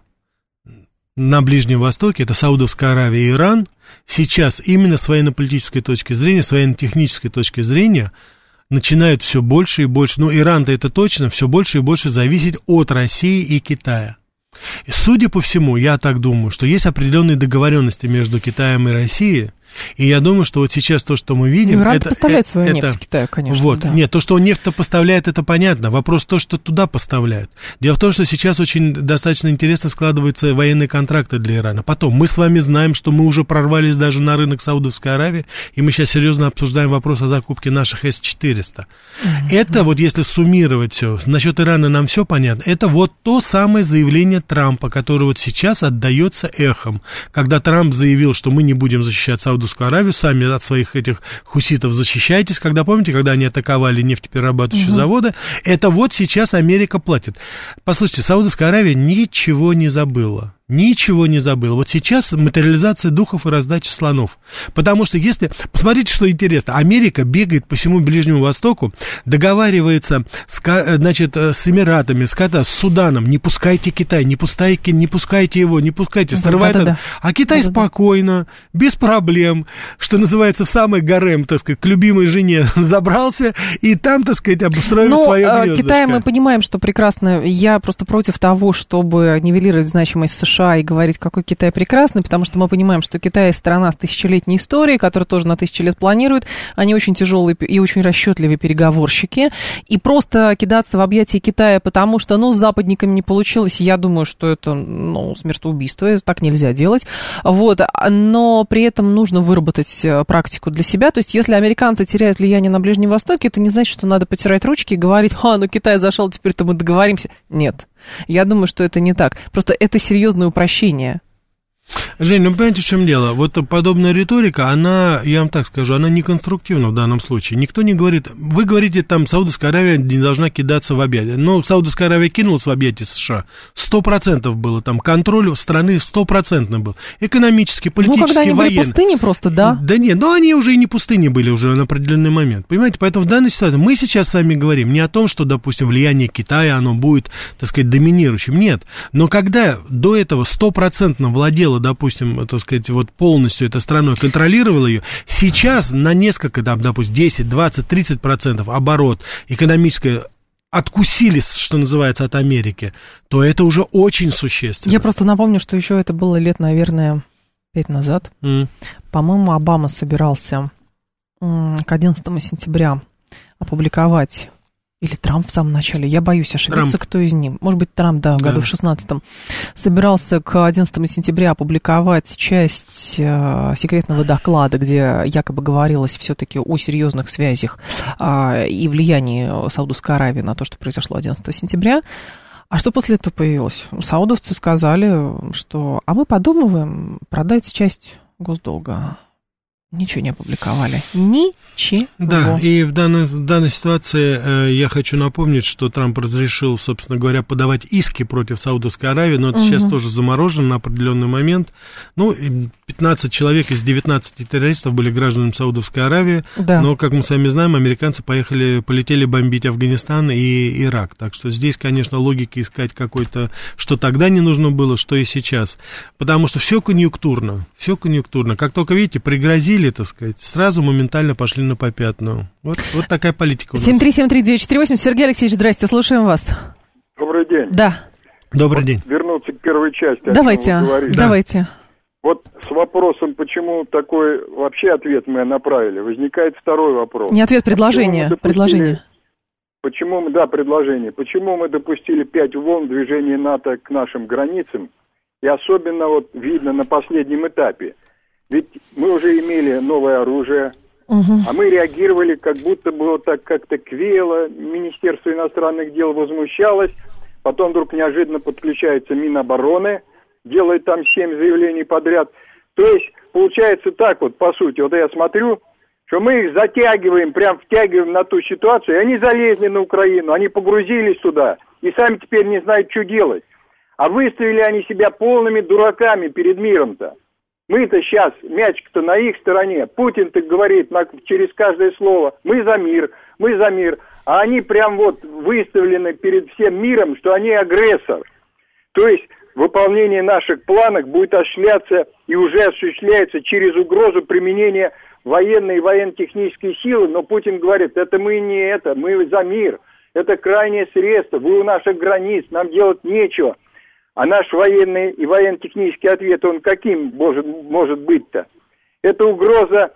Speaker 3: на Ближнем Востоке, это Саудовская Аравия и Иран, сейчас именно с военно-политической точки зрения, с военно-технической точки зрения начинают все больше и больше, ну, Иран-то это точно, все больше и больше зависеть от России и Китая. И, судя по всему, я так думаю, что есть определенные договоренности между Китаем и Россией, и я думаю, что вот сейчас то, что мы видим...
Speaker 2: Иран
Speaker 3: это,
Speaker 2: поставляет
Speaker 3: это,
Speaker 2: свою
Speaker 3: это,
Speaker 2: нефть Китаю, конечно.
Speaker 3: Вот,
Speaker 2: да.
Speaker 3: Нет, то, что он нефть-то поставляет, это понятно. Вопрос то, что туда поставляют. Дело в том, что сейчас очень достаточно интересно складываются военные контракты для Ирана. Потом, мы с вами знаем, что мы уже прорвались даже на рынок Саудовской Аравии, и мы сейчас серьезно обсуждаем вопрос о закупке наших эс четыреста. Mm-hmm. Это вот, если суммировать все, насчет Ирана нам все понятно, это вот то самое заявление Трампа, которое вот сейчас отдается эхом. Когда Трамп заявил, что мы не будем защищать Саудовскую Аравию, сами от своих этих хуситов защищайтесь, когда, помните, когда они атаковали нефтеперерабатывающие угу. заводы, это вот сейчас Америка платит. Послушайте, Саудовская Аравия ничего не забыла. Ничего не забыл. Вот сейчас материализация духов и раздача слонов. Потому что если... Посмотрите, что интересно. Америка бегает по всему Ближнему Востоку, договаривается с, значит, с Эмиратами, с, с Суданом. Не пускайте Китай, не пускайте, не пускайте его, не пускайте. Срывает да, да, да. А Китай да, спокойно, да. без проблем, что называется, в самый гарем, так сказать, к любимой жене забрался и там, так сказать, обустроил
Speaker 2: Но,
Speaker 3: свое гнездышко.
Speaker 2: Китай мы понимаем, что прекрасно. Я просто против того, чтобы нивелировать значимость США и говорить, какой Китай прекрасный, потому что мы понимаем, что Китай страна с тысячелетней историей, которая тоже на тысячи лет планирует. Они очень тяжелые и очень расчетливые переговорщики. И просто кидаться в объятия Китая, потому что, ну, с западниками не получилось, я думаю, что это, ну, смертоубийство, это так нельзя делать. Вот. Но при этом нужно выработать практику для себя. То есть, если американцы теряют влияние на Ближнем Востоке, это не значит, что надо потирать ручки и говорить, а, ну, Китай зашел, теперь-то мы договоримся. Нет. Я думаю, что это не так. Просто это серьезное упрощение.
Speaker 3: Жень, ну понимаете, в чем дело? Вот подобная риторика, она, я вам так скажу, она не конструктивна в данном случае. Никто не говорит, вы говорите, там, Саудовская Аравия не должна кидаться в объятия. Но Саудовская Аравия кинулась в объятия США. Сто процентов было там, контроль страны стопроцентный был. Экономический, политический,
Speaker 2: ну, когда они
Speaker 3: военный.
Speaker 2: были пустыни просто, да?
Speaker 3: Да нет, но они уже и не пустыни были уже на определенный момент. Понимаете, поэтому в данной ситуации мы сейчас с вами говорим не о том, что, допустим, влияние Китая, оно будет, так сказать, доминирующим. Нет. Но когда до этого стопроцентно владела управляла, допустим, так сказать, вот полностью этой страной, контролировала ее, сейчас на несколько, там, допустим, десять, двадцать, тридцать процентов оборот экономическое откусили, что называется, от Америки, то это уже очень существенно.
Speaker 2: Я просто напомню, что еще это было лет, наверное, пять назад. Mm. По-моему, Обама собирался к одиннадцатому сентября опубликовать, или Трамп в самом начале, я боюсь ошибиться, Трамп. Кто из них. Может быть, Трамп, да, в году да. в шестнадцатом. Собирался к одиннадцатому сентября опубликовать часть э, секретного доклада, где якобы говорилось все-таки о серьезных связях э, и влиянии Саудовской Аравии на то, что произошло одиннадцатого сентября. А что после этого появилось? Саудовцы сказали, что а мы подумываем продать часть госдолга. Ничего не опубликовали. Ничего.
Speaker 3: Да, и в данной, в данной ситуации э, я хочу напомнить, что Трамп разрешил, собственно говоря, подавать иски против Саудовской Аравии, но это угу. сейчас тоже заморожено на определенный момент. Ну, пятнадцать человек из девятнадцати террористов были гражданами Саудовской Аравии, да. но, как мы с вами знаем, американцы поехали, полетели бомбить Афганистан и Ирак. Так что здесь, конечно, логики искать какой-то, что тогда не нужно было, что и сейчас. Потому что все конъюнктурно, все конъюнктурно. Как только, видите, пригрозили, так сказать, сразу моментально пошли на попятную. Вот, вот такая политика у нас.
Speaker 2: семь три семь три девять четыре восемь. Сергей Алексеевич, здрасте, слушаем вас.
Speaker 5: Добрый день.
Speaker 2: Да.
Speaker 3: Добрый
Speaker 5: вот
Speaker 3: день.
Speaker 5: Вернуться к первой части.
Speaker 2: Давайте,
Speaker 5: да.
Speaker 2: давайте.
Speaker 5: Вот с вопросом, почему такой вообще ответ мы направили, возникает второй вопрос.
Speaker 2: Не ответ, предложение. Почему предложение.
Speaker 5: Почему мы, да, предложение. Почему мы допустили пять волн движения НАТО к нашим границам? И особенно вот видно на последнем этапе. Ведь мы уже имели новое оружие, угу. а мы реагировали, как будто бы вот так как-то квело, Министерство иностранных дел возмущалось, потом вдруг неожиданно подключается Минобороны, делает там семь заявлений подряд. То есть, получается так вот, по сути, вот я смотрю, что мы их затягиваем, прям втягиваем на ту ситуацию, и они залезли на Украину, они погрузились туда, и сами теперь не знают, что делать. А выставили они себя полными дураками перед миром-то. Мы-то сейчас, мячик-то на их стороне. Путин-то говорит на, через каждое слово, мы за мир, мы за мир. А они прям вот выставлены перед всем миром, что они агрессор. То есть выполнение наших планов будет осуществляться и уже осуществляется через угрозу применения военной и военно-технической силы. Но Путин говорит, это мы не это, мы за мир. Это крайнее средство, вы у наших границ, нам делать нечего. А наш военный и военно-технический ответ, он каким может, может быть-то? Это угроза,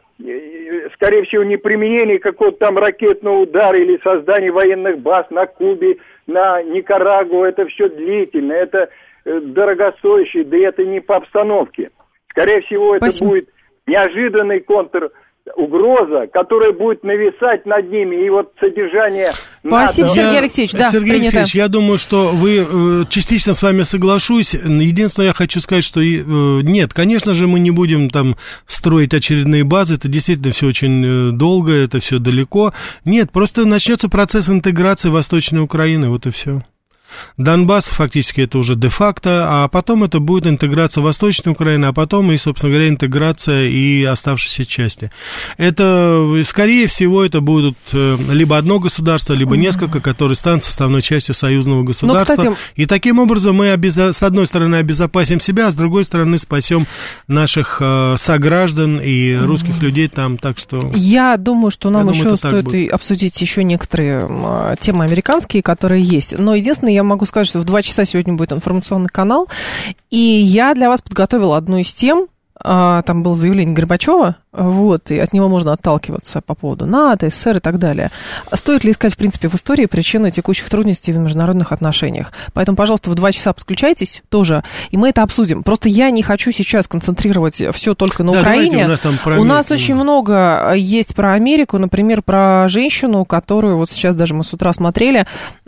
Speaker 5: скорее всего, не применения какого-то там ракетного удара или создания военных баз на Кубе, на Никарагуа. Это все длительно, это дорогостоящее, да это не по обстановке. Скорее всего, это Спасибо. Будет неожиданный контр. Угроза, которая будет нависать над ними, и вот содержание...
Speaker 2: Спасибо,
Speaker 5: НАТО...
Speaker 2: Сергей Алексеевич, да,
Speaker 3: Сергей
Speaker 2: принято.
Speaker 3: Алексеевич, я думаю, что вы э, частично с вами соглашусь. Единственное, я хочу сказать, что э, нет, конечно же, мы не будем там строить очередные базы, это действительно все очень долго, это все далеко. Нет, просто начнется процесс интеграции Восточной Украины, вот и все. Донбасс фактически это уже де-факто, а потом это будет интеграция Восточной Украины, а потом и, собственно говоря, интеграция и оставшиеся части. Это, скорее всего, это будут либо одно государство, либо несколько, которые станут составной частью союзного государства. Ну, кстати... И таким образом мы, обезо... с одной стороны, обезопасим себя, а с другой стороны, спасем наших э, сограждан и русских людей там, так что...
Speaker 2: Я думаю, что нам
Speaker 3: думаю,
Speaker 2: еще стоит и обсудить еще некоторые э, темы американские, которые есть. Но единственное, я Я могу сказать, что в два часа сегодня будет информационный канал, и я для вас подготовила одну из тем. Там было заявление Горбачева, вот, и от него можно отталкиваться по поводу НАТО, СССР и так далее. Стоит ли искать, в принципе, в истории причины текущих трудностей в международных отношениях? Поэтому, пожалуйста, в два часа подключайтесь тоже, и мы это обсудим. Просто я не хочу сейчас концентрировать все только на да, Украине.
Speaker 3: У нас, там про
Speaker 2: у нас очень много есть про Америку, например, про женщину, которую вот сейчас даже мы с утра смотрели,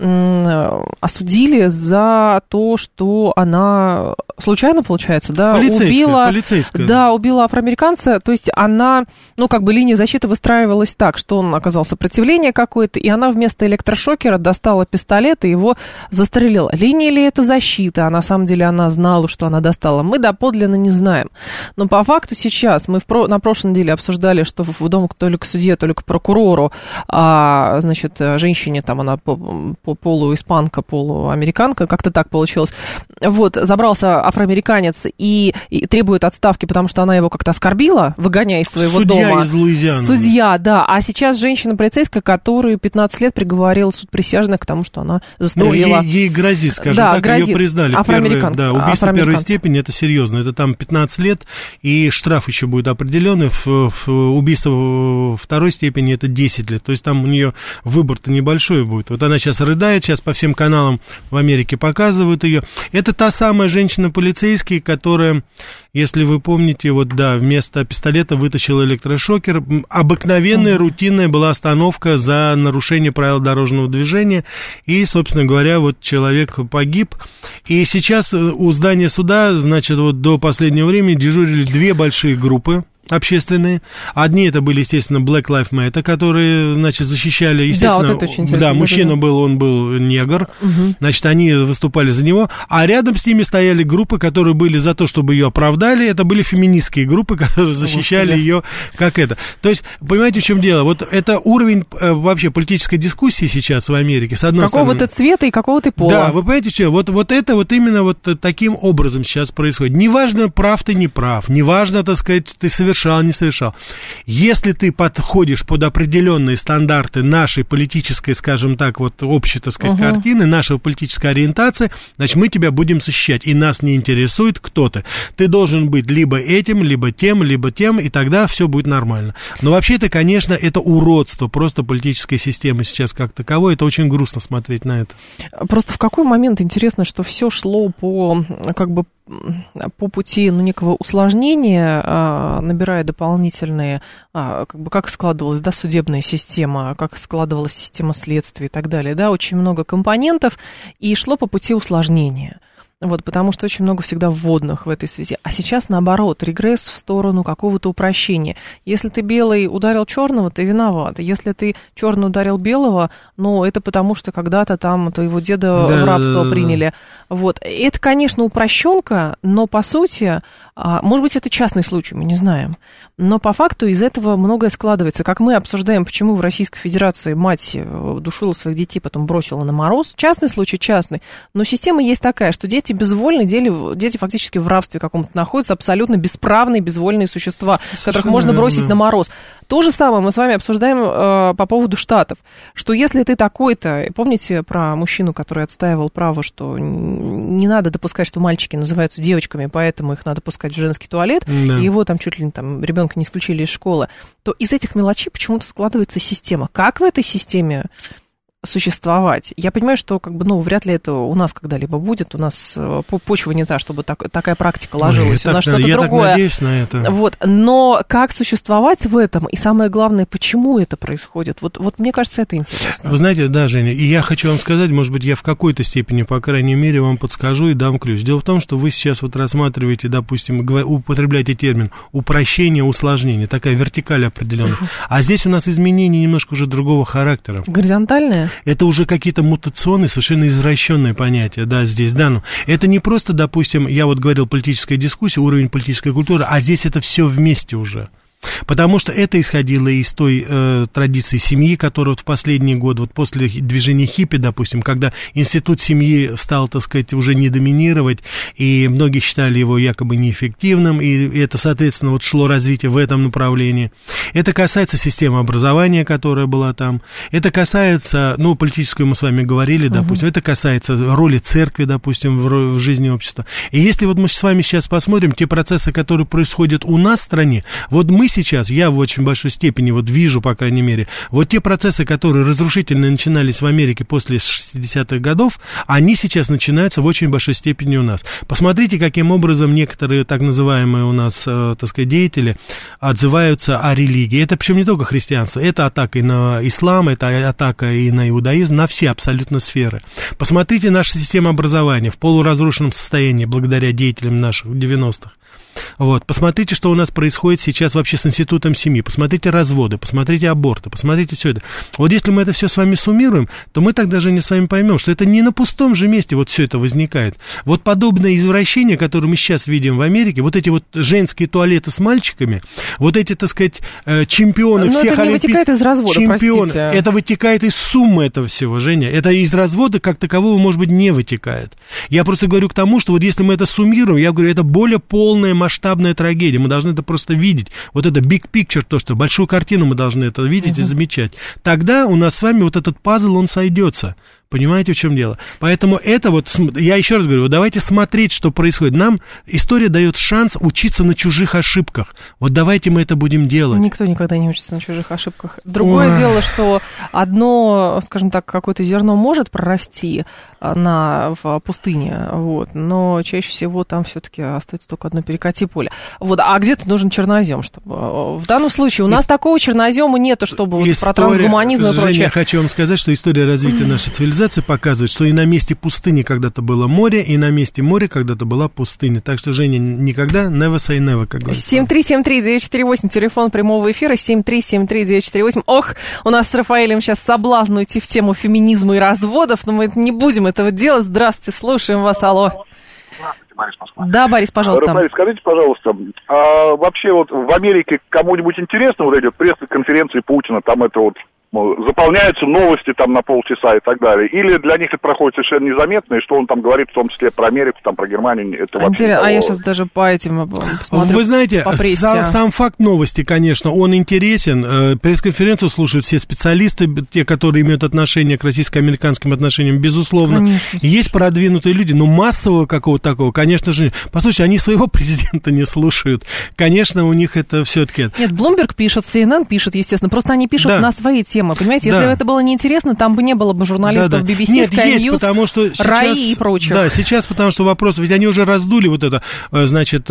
Speaker 2: осудили за то, что она случайно, получается, да,
Speaker 3: полицейская,
Speaker 2: убила...
Speaker 3: полицейская.
Speaker 2: Да, убила афроамериканца, то есть она она, ну, как бы линия защиты выстраивалась так, что он оказал сопротивление какое-то, и она вместо электрошокера достала пистолет и его застрелила. Линия ли это защита? А на самом деле она знала, что она достала. Мы доподлинно не знаем. Но по факту сейчас, мы в про, на прошлой неделе обсуждали, что в дом то ли к судье, то ли к прокурору, а, значит, женщине, там она по, по полуиспанка, полуамериканка, как-то так получилось, вот, забрался афроамериканец и, и требует отставки, потому что она его как-то оскорбила, выгоняя из своего
Speaker 3: Судья
Speaker 2: дома.
Speaker 3: Из Луизианы.
Speaker 2: Судья, да. А сейчас женщина-полицейская, которую пятнадцать лет приговорила суд присяжных к тому, что она застрелила.
Speaker 3: Ну, ей, ей грозит, скажем
Speaker 2: да,
Speaker 3: так,
Speaker 2: грозит.
Speaker 3: Ее признали.
Speaker 2: Афроамерикан...
Speaker 3: Первое, да, убийство первой степени, это серьезно. Это там пятнадцать лет, и штраф еще будет определенный. В, в убийство второй степени это десять лет. То есть там у нее выбор-то небольшой будет. Вот она сейчас рыдает, сейчас по всем каналам в Америке показывают ее. Это та самая женщина-полицейский, которая, если вы помните, вот да, вместо пистолета вытащила электрошокер. Обыкновенная, рутинная была остановка за нарушение правил дорожного движения. И, собственно говоря, вот человек погиб. И сейчас у здания суда, значит, вот до последнего времени дежурили две большие группы общественные. Одни это были, естественно, Black Lives Matter, которые, значит, защищали, естественно...
Speaker 2: Да, вот это очень интересно.
Speaker 3: Да, мужчина был, он был негр,
Speaker 2: угу.
Speaker 3: Значит, они выступали за него, а рядом с ними стояли группы, которые были за то, чтобы ее оправдали, это были феминистские группы, которые защищали Господи. Ее как это. То есть, понимаете, в чем дело? Вот это уровень э, вообще политической дискуссии сейчас в Америке, с одной
Speaker 2: какого
Speaker 3: стороны...
Speaker 2: Какого-то цвета и какого-то пола.
Speaker 3: Да, вы понимаете, что? Вот, вот это вот именно вот таким образом сейчас происходит. Неважно, прав ты, не прав, неважно, так сказать, ты совершенно совершал, не совершал. Если ты подходишь под определенные стандарты нашей политической, скажем так, вот общей, так сказать, uh-huh. картины, нашей политической ориентации, значит, мы тебя будем защищать. И нас не интересует, кто ты. Ты должен быть либо этим, либо тем, либо тем, и тогда все будет нормально. Но вообще-то, конечно, это уродство просто политической системы сейчас как таковой. Это очень грустно смотреть на это.
Speaker 2: Просто в какой момент интересно, что все шло по, как бы, по пути, ну, некого усложнения, а, набирая дополнительные, а, как бы, как складывалась, да, судебная система, как складывалась система следствия и так далее, да, очень много компонентов, и шло по пути усложнения. Вот, потому что очень много всегда вводных в этой связи. А сейчас, наоборот, регресс в сторону какого-то упрощения. Если ты белый ударил черного, ты виноват. Если ты черный ударил белого, ну, это потому что когда-то там твоего деда да, в рабство да, да, приняли. Да. Вот. Это, конечно, упрощенка, но, по сути, может быть, это частный случай, мы не знаем. Но по факту из этого многое складывается. Как мы обсуждаем, почему в Российской Федерации мать душила своих детей, потом бросила на мороз. Частный случай, частный. Но система есть такая, что дети безвольные, дети фактически в рабстве каком-то находятся, абсолютно бесправные, безвольные существа, совершенно которых можно бросить да. на мороз. То же самое мы с вами обсуждаем э, по поводу Штатов, что если ты такой-то, помните про мужчину, который отстаивал право, что не надо допускать, что мальчики называются девочками, поэтому их надо пускать в женский туалет, да. и его там чуть ли не там ребенка не исключили из школы, то из этих мелочей почему-то складывается система. Как в этой системе существовать? Я понимаю, что как бы, ну, вряд ли это у нас когда-либо будет. У нас почва не та, чтобы так, такая практика ложилась.
Speaker 3: Ой,
Speaker 2: у нас
Speaker 3: так,
Speaker 2: что-то
Speaker 3: я
Speaker 2: другое.
Speaker 3: Так надеюсь на это.
Speaker 2: Вот. Но как существовать в этом? И самое главное, почему это происходит? Вот, вот мне кажется, это интересно.
Speaker 3: Вы знаете, да, Женя, и я хочу вам сказать, может быть, я в какой-то степени, по крайней мере, вам подскажу и дам ключ. Дело в том, что вы сейчас вот рассматриваете, допустим, употребляете термин упрощение, усложнение, такая вертикаль определенная. А здесь у нас изменения немножко уже другого характера.
Speaker 2: Горизонтальное?
Speaker 3: Это уже какие-то мутационные, совершенно извращенные понятия, да, здесь, да, ну, это не просто, допустим, я вот говорил, политическая дискуссия, уровень политической культуры, а здесь это все вместе уже. Потому что это исходило из той э, традиции семьи, которая вот в последние годы, вот после движения хиппи, допустим, когда институт семьи стал, так сказать, уже не доминировать, и многие считали его якобы неэффективным, и это, соответственно, вот шло развитие в этом направлении. Это касается системы образования, которая была там, это касается, ну, политическую мы с вами говорили, допустим, uh-huh. это касается роли церкви, допустим, в, в жизни общества. И если вот мы с вами сейчас посмотрим те процессы, которые происходят у нас в стране, вот мы сейчас, я в очень большой степени вот вижу, по крайней мере, вот те процессы, которые разрушительно начинались в Америке после шестидесятых годов, они сейчас начинаются в очень большой степени у нас. Посмотрите, каким образом некоторые так называемые у нас, э, так сказать, деятели отзываются о религии. Это причем не только христианство, это атака и на ислам, это атака и на иудаизм, на все абсолютно сферы. Посмотрите нашу систему образования в полуразрушенном состоянии благодаря деятелям наших девяностых. Вот, посмотрите, что у нас происходит сейчас вообще с институтом семьи, посмотрите разводы, посмотрите аборты, посмотрите все это. Вот если мы это все с вами суммируем, то мы тогда же не с вами поймем, что это не на пустом же месте вот все это возникает. Вот подобное извращение, которое мы сейчас видим в Америке, вот эти вот женские туалеты с мальчиками, вот эти, так сказать, чемпионы
Speaker 2: Но
Speaker 3: всех
Speaker 2: это не
Speaker 3: олимпийских...
Speaker 2: вытекает из развода,
Speaker 3: чемпионы.
Speaker 2: простите.
Speaker 3: Это вытекает из суммы этого всего, Женя. Это из развода как такового, может быть, не вытекает. Я просто говорю к тому, что вот если мы это суммируем, я говорю, это более полная масштабная трагедия. Мы должны это просто видеть. Вот это big picture, то, что большую картину мы должны это видеть uh-huh. и замечать. Тогда у нас с вами вот этот пазл, он сойдется. Понимаете, в чем дело? Поэтому это вот, я еще раз говорю, вот давайте смотреть, что происходит. Нам история дает шанс учиться на чужих ошибках. Вот давайте мы это будем делать.
Speaker 2: Никто никогда не учится на чужих ошибках. Другое Ой. дело, что одно, скажем так, какое-то зерно может прорасти на, в пустыне, вот, но чаще всего там все-таки остается только одно перекати поле. Вот, а где-то нужен чернозем, чтобы... В данном случае у нас и... такого чернозема нету, чтобы вот про трансгуманизм и прочее.
Speaker 3: Женя, я хочу вам сказать, что история развития нашей цивилизации показывает, что и на месте пустыни когда-то было море, и на месте моря когда-то была пустыня. Так что, Женя, никогда never say never, как говорится.
Speaker 2: семь три семь три девять четыре восемь, телефон прямого эфира, семь три семь три девять четыре восемь. Ох, у нас с Рафаэлем сейчас соблазн уйти в тему феминизма и разводов, но мы не будем этого делать. Здравствуйте, слушаем вас, алло.
Speaker 5: Здравствуйте, Борис, Москва.
Speaker 2: Да, Борис, пожалуйста.
Speaker 5: Рафаэль, скажите, пожалуйста, а вообще вот в Америке кому-нибудь интересно вот эти вот пресс-конференции Путина, там это вот заполняются новости там на полчаса и так далее, или для них это проходит совершенно незаметно, и что он там говорит, в том числе про Америку, там про Германию, это вообще...
Speaker 2: Интересно, а я сейчас даже по этим посмотрю.
Speaker 3: Вы знаете,
Speaker 2: по прессе.
Speaker 3: Сам, сам факт новости, конечно, он интересен. Пресс-конференцию слушают все специалисты, те, которые имеют отношение к российско-американским отношениям, безусловно.
Speaker 2: Конечно.
Speaker 3: Есть продвинутые люди, но массового какого-то такого, конечно же, послушайте, они своего президента не слушают. Конечно, у них это все-таки...
Speaker 2: Нет, Bloomberg пишет, си эн эн пишет, естественно, просто они пишут да. на свои темы. Понимаете, если да. это было неинтересно, там бы не было бы журналистов да, да. би би си,
Speaker 3: Нет,
Speaker 2: Sky
Speaker 3: есть,
Speaker 2: News,
Speaker 3: потому что сейчас,
Speaker 2: РАИ и прочих.
Speaker 3: Да, сейчас, потому что вопрос, ведь они уже раздули вот это, значит,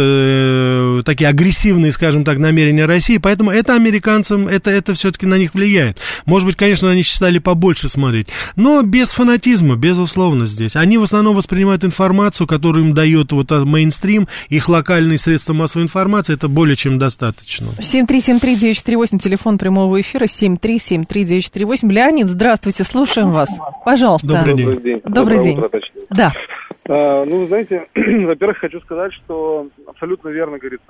Speaker 3: э, такие агрессивные, скажем так, намерения России, поэтому это американцам, это, это все-таки на них влияет. Может быть, конечно, они стали побольше смотреть, но без фанатизма, безусловно, здесь. Они в основном воспринимают информацию, которую им дает вот мейнстрим, их локальные средства массовой информации, это более чем достаточно.
Speaker 2: семь три семь три девять четыре восемь, телефон прямого эфира, семь три семь три девять четыре восемь. Леонид, здравствуйте, слушаем вас. Пожалуйста.
Speaker 3: Добрый день.
Speaker 6: Добрый день.
Speaker 2: Добрый день.
Speaker 6: Утро,
Speaker 2: да.
Speaker 6: А, ну, знаете, во-первых, хочу сказать, что абсолютно верно говорит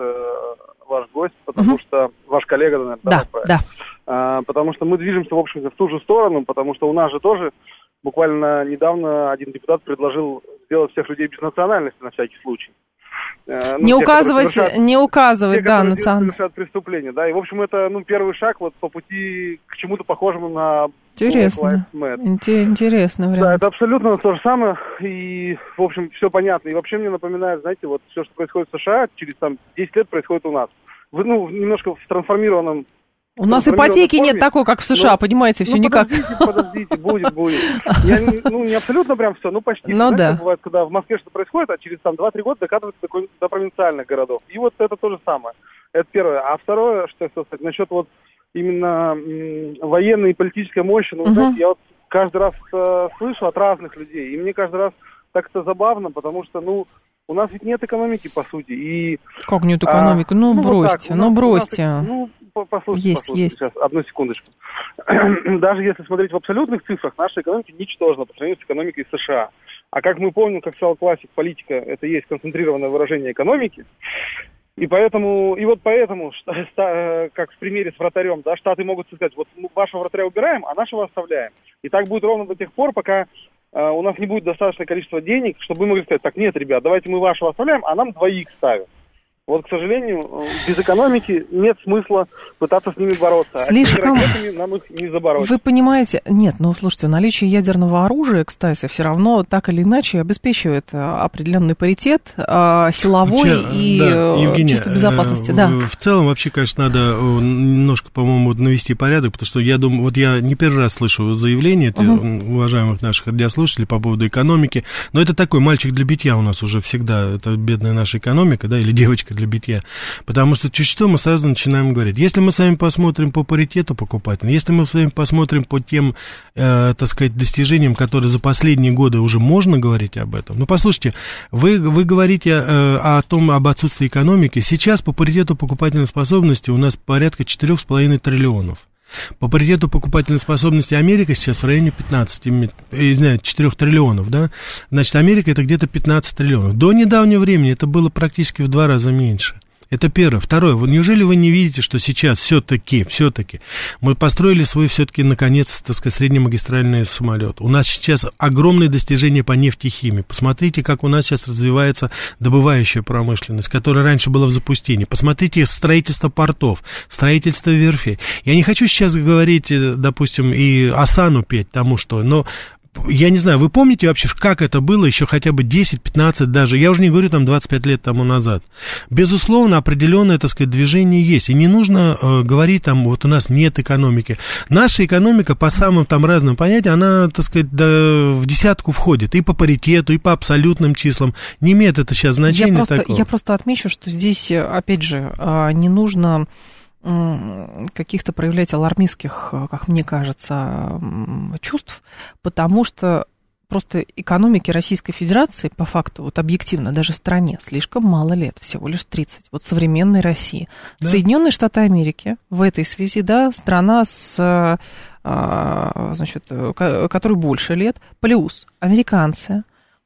Speaker 6: ваш гость, потому угу. что ваш коллега, наверное,
Speaker 2: да, да. да.
Speaker 6: А, потому что мы движемся, в общем-то, в ту же сторону, потому что у нас же тоже буквально недавно один депутат предложил сделать всех людей без национальности на всякий случай.
Speaker 2: Ну, не, тех, указывать, совершают, не указывать, те, да, национальность.
Speaker 6: Совершают преступления, да, и, в общем, это, ну, первый шаг вот по пути к чему-то похожему на...
Speaker 2: Интересно, интересно вариант.
Speaker 6: Да, это абсолютно то же самое, и, в общем, все понятно, и вообще мне напоминает, знаете, вот все, что происходит в США, через, там, десять лет происходит у нас. Вы, ну, немножко в трансформированном...
Speaker 2: У нас ипотеки форме. Нет такой, как в США, но, понимаете, все
Speaker 6: ну,
Speaker 2: никак.
Speaker 6: Подождите, подождите, будет, будет. Я, ну, не абсолютно прям все, ну, почти.
Speaker 2: Ну, да.
Speaker 6: Бывает, когда в Москве что-то происходит, а через там два-три года докатывается до, до провинциальных городов. И вот это то же самое. Это первое. А второе, что я хотел сказать, насчет вот именно м, военной и политической мощи, ну, uh-huh. знаете, я вот каждый раз э, слышу от разных людей, и мне каждый раз так-то забавно, потому что, ну, у нас ведь нет экономики, по сути, и...
Speaker 2: Как нет экономики? А, ну, ну, бросьте, вот ну, бросьте.
Speaker 6: Нас, ну, послушайте,
Speaker 2: есть,
Speaker 6: послушайте,
Speaker 2: есть.
Speaker 6: Сейчас, одну секундочку. Даже если смотреть в абсолютных цифрах, наша экономика ничтожна по сравнению с экономикой США. А как мы помним, как сказал классик, политика, это есть концентрированное выражение экономики. И поэтому, и вот поэтому, как в примере с вратарем, да, штаты могут сказать, вот мы вашего вратаря убираем, а нашего оставляем. И так будет ровно до тех пор, пока uh, у нас не будет достаточное количество денег, чтобы мы могли сказать, так, нет, ребят, давайте мы вашего оставляем, а нам двоих ставим. Вот, к сожалению, без экономики нет смысла пытаться с ними бороться.
Speaker 2: Слишком...
Speaker 6: А нам их не забороть.
Speaker 2: Вы понимаете, нет, ну, слушайте, наличие ядерного оружия, кстати, все равно так или иначе обеспечивает определенный паритет силовой вообще, и да, Евгения, чувство безопасности.
Speaker 3: В,
Speaker 2: да.
Speaker 3: в целом, вообще, конечно, надо немножко, по-моему, навести порядок, потому что я думаю, вот я не первый раз слышу заявление uh-huh. уважаемых наших радиослушателей по поводу экономики, но это такой мальчик для битья у нас уже всегда, это бедная наша экономика, да, или девочка экономика для битья. Потому что чуть что мы сразу начинаем говорить. Если мы с вами посмотрим по паритету покупательного, если мы с вами посмотрим по тем, э, так сказать, достижениям, которые за последние годы уже можно говорить об этом. Ну, послушайте, вы, вы говорите э, о том, об отсутствии экономики. Сейчас по паритету покупательной способности у нас порядка четыре с половиной триллионов. По паритету покупательной способности Америка сейчас в районе пятнадцати, извиняюсь, четырёх триллионов, да? Значит, Америка это где-то пятнадцать триллионов. До недавнего времени это было практически в два раза меньше. Это первое. Второе. Вы, неужели вы не видите, что сейчас все-таки, все-таки мы построили свой все-таки, наконец, так сказать, среднемагистральный самолет. У нас сейчас огромные достижения по нефтехимии. Посмотрите, как у нас сейчас развивается добывающая промышленность, которая раньше была в запустении. Посмотрите строительство портов, строительство верфей. Я не хочу сейчас говорить, допустим, и осану петь тому, что... но я не знаю, вы помните вообще, как это было еще хотя бы десять-пятнадцать даже, я уже не говорю там двадцать пять лет тому назад. Безусловно, определенное, так сказать, движение есть. И не нужно э, говорить там, вот у нас нет экономики. Наша экономика по самым там разным понятиям, она, так сказать, до, в десятку входит. И по паритету, и по абсолютным числам. Не имеет это сейчас значения
Speaker 2: я просто,
Speaker 3: такого.
Speaker 2: Я просто отмечу, что здесь, опять же, не нужно каких-то проявлять алармистских, как мне кажется, чувств, потому что просто экономике Российской Федерации, по факту, вот объективно, даже стране, слишком мало лет, всего лишь тридцать, вот современной России. Да. Соединенные Штаты Америки в этой связи, да, страна с, значит, которой больше лет, плюс американцы,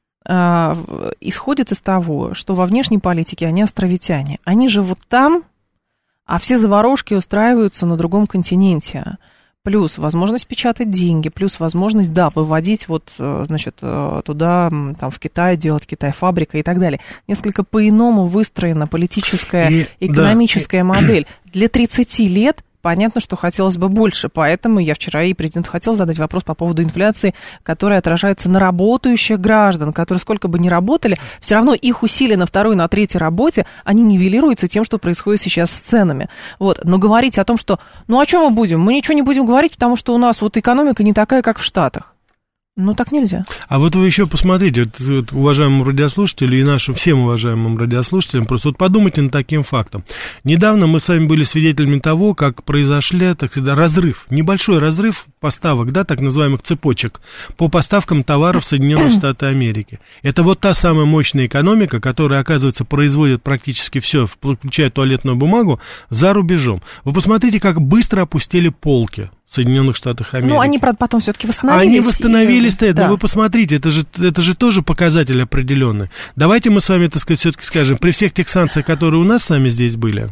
Speaker 2: исходят из того, что во внешней политике они островитяне. Они живут там, а все заварушки устраиваются на другом континенте. Плюс возможность печатать деньги, плюс возможность, да, выводить вот, значит, туда, там, в Китай, делать Китай фабрика и так далее. Несколько по-иному выстроена политическая, и, экономическая да. модель. Для тридцати лет понятно, что хотелось бы больше, поэтому я вчера и президенту хотела задать вопрос по поводу инфляции, которая отражается на работающих граждан, которые сколько бы ни работали, все равно их усилия на второй, на третьей работе, они нивелируются тем, что происходит сейчас с ценами. Вот. Но говорить о том, что, ну о чем мы будем? Мы ничего не будем говорить, потому что у нас вот экономика не такая, как в Штатах. Ну, так нельзя.
Speaker 3: А вот вы еще посмотрите, вот, вот, уважаемым радиослушателям и нашим всем уважаемым радиослушателям, просто вот подумайте над таким фактом. Недавно мы с вами были свидетелями того, как произошли, так сказать, разрыв, небольшой разрыв поставок, да, так называемых цепочек по поставкам товаров в Соединенные Штаты Америки. Это вот та самая мощная экономика, которая, оказывается, производит практически все, включая туалетную бумагу, за рубежом. Вы посмотрите, как быстро опустили полки в Соединенных Штатах Америки.
Speaker 2: Ну, они, правда, потом все-таки восстановились.
Speaker 3: Они восстановились, и...
Speaker 2: да.
Speaker 3: но вы посмотрите, это же, это же тоже показатель определенный. Давайте мы с вами, так сказать, все-таки скажем, при всех тех санкциях, которые у нас с вами здесь были,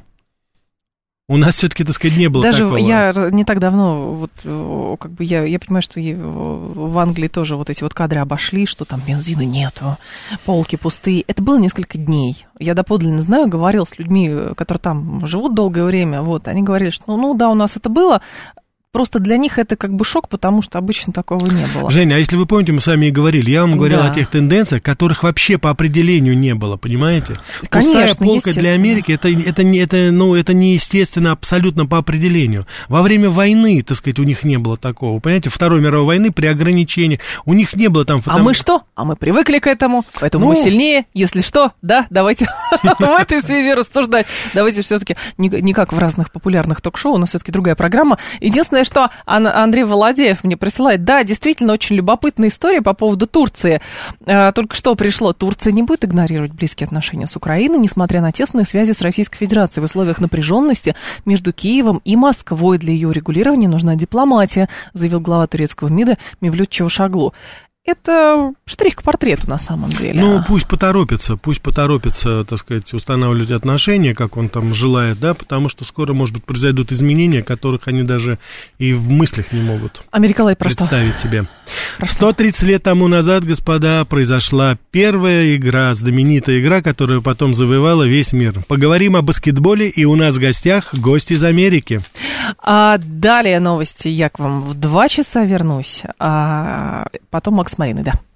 Speaker 3: у нас все-таки, так сказать, не было
Speaker 2: Даже
Speaker 3: такого.
Speaker 2: Я не так давно, вот, как бы я, я понимаю, что в Англии тоже вот эти вот кадры обошли, что там бензина нету, полки пустые. Это было несколько дней. Я доподлинно знаю, говорил с людьми, которые там живут долгое время, вот, они говорили, что ну, ну да, у нас это было. Просто для них это как бы шок, потому что обычно такого не было.
Speaker 3: Женя, а если вы помните, мы с вами и говорили, я вам говорил
Speaker 2: да.
Speaker 3: о тех тенденциях, которых вообще по определению не было, понимаете?
Speaker 2: Конечно,
Speaker 3: пустая полка для Америки, это, это, это, ну, это неестественно абсолютно по определению. Во время войны, так сказать, у них не было такого, понимаете? Второй мировой войны при ограничениях, у них не было там...
Speaker 2: А мы что? А мы привыкли к этому, поэтому ну... мы сильнее, если что, да, давайте в этой связи рассуждать. Давайте все-таки не как в разных популярных ток-шоу, у нас все-таки другая программа. Единственное, что Андрей Володеев мне присылает. Да, действительно, очень любопытная история по поводу Турции. Только что пришло. Турция не будет игнорировать близкие отношения с Украиной, несмотря на тесные связи с Российской Федерацией. В условиях напряженности между Киевом и Москвой для ее урегулирования нужна дипломатия, заявил глава турецкого МИДа Мевлют Чавушоглу. Это штрих к портрету, на самом деле.
Speaker 3: Ну, пусть поторопится, пусть поторопится, так сказать, устанавливать отношения, как он там желает, да, потому что скоро, может быть, произойдут изменения, которых они даже и в мыслях не могут
Speaker 2: Америкалай,
Speaker 3: представить себе. сто тридцать лет тому назад, господа, произошла первая игра, знаменитая игра, которая потом завоевала весь мир. Поговорим о баскетболе, и у нас в гостях гость из Америки.
Speaker 2: А далее новости я к вам в два часа вернусь, а потом Макс Марины, да.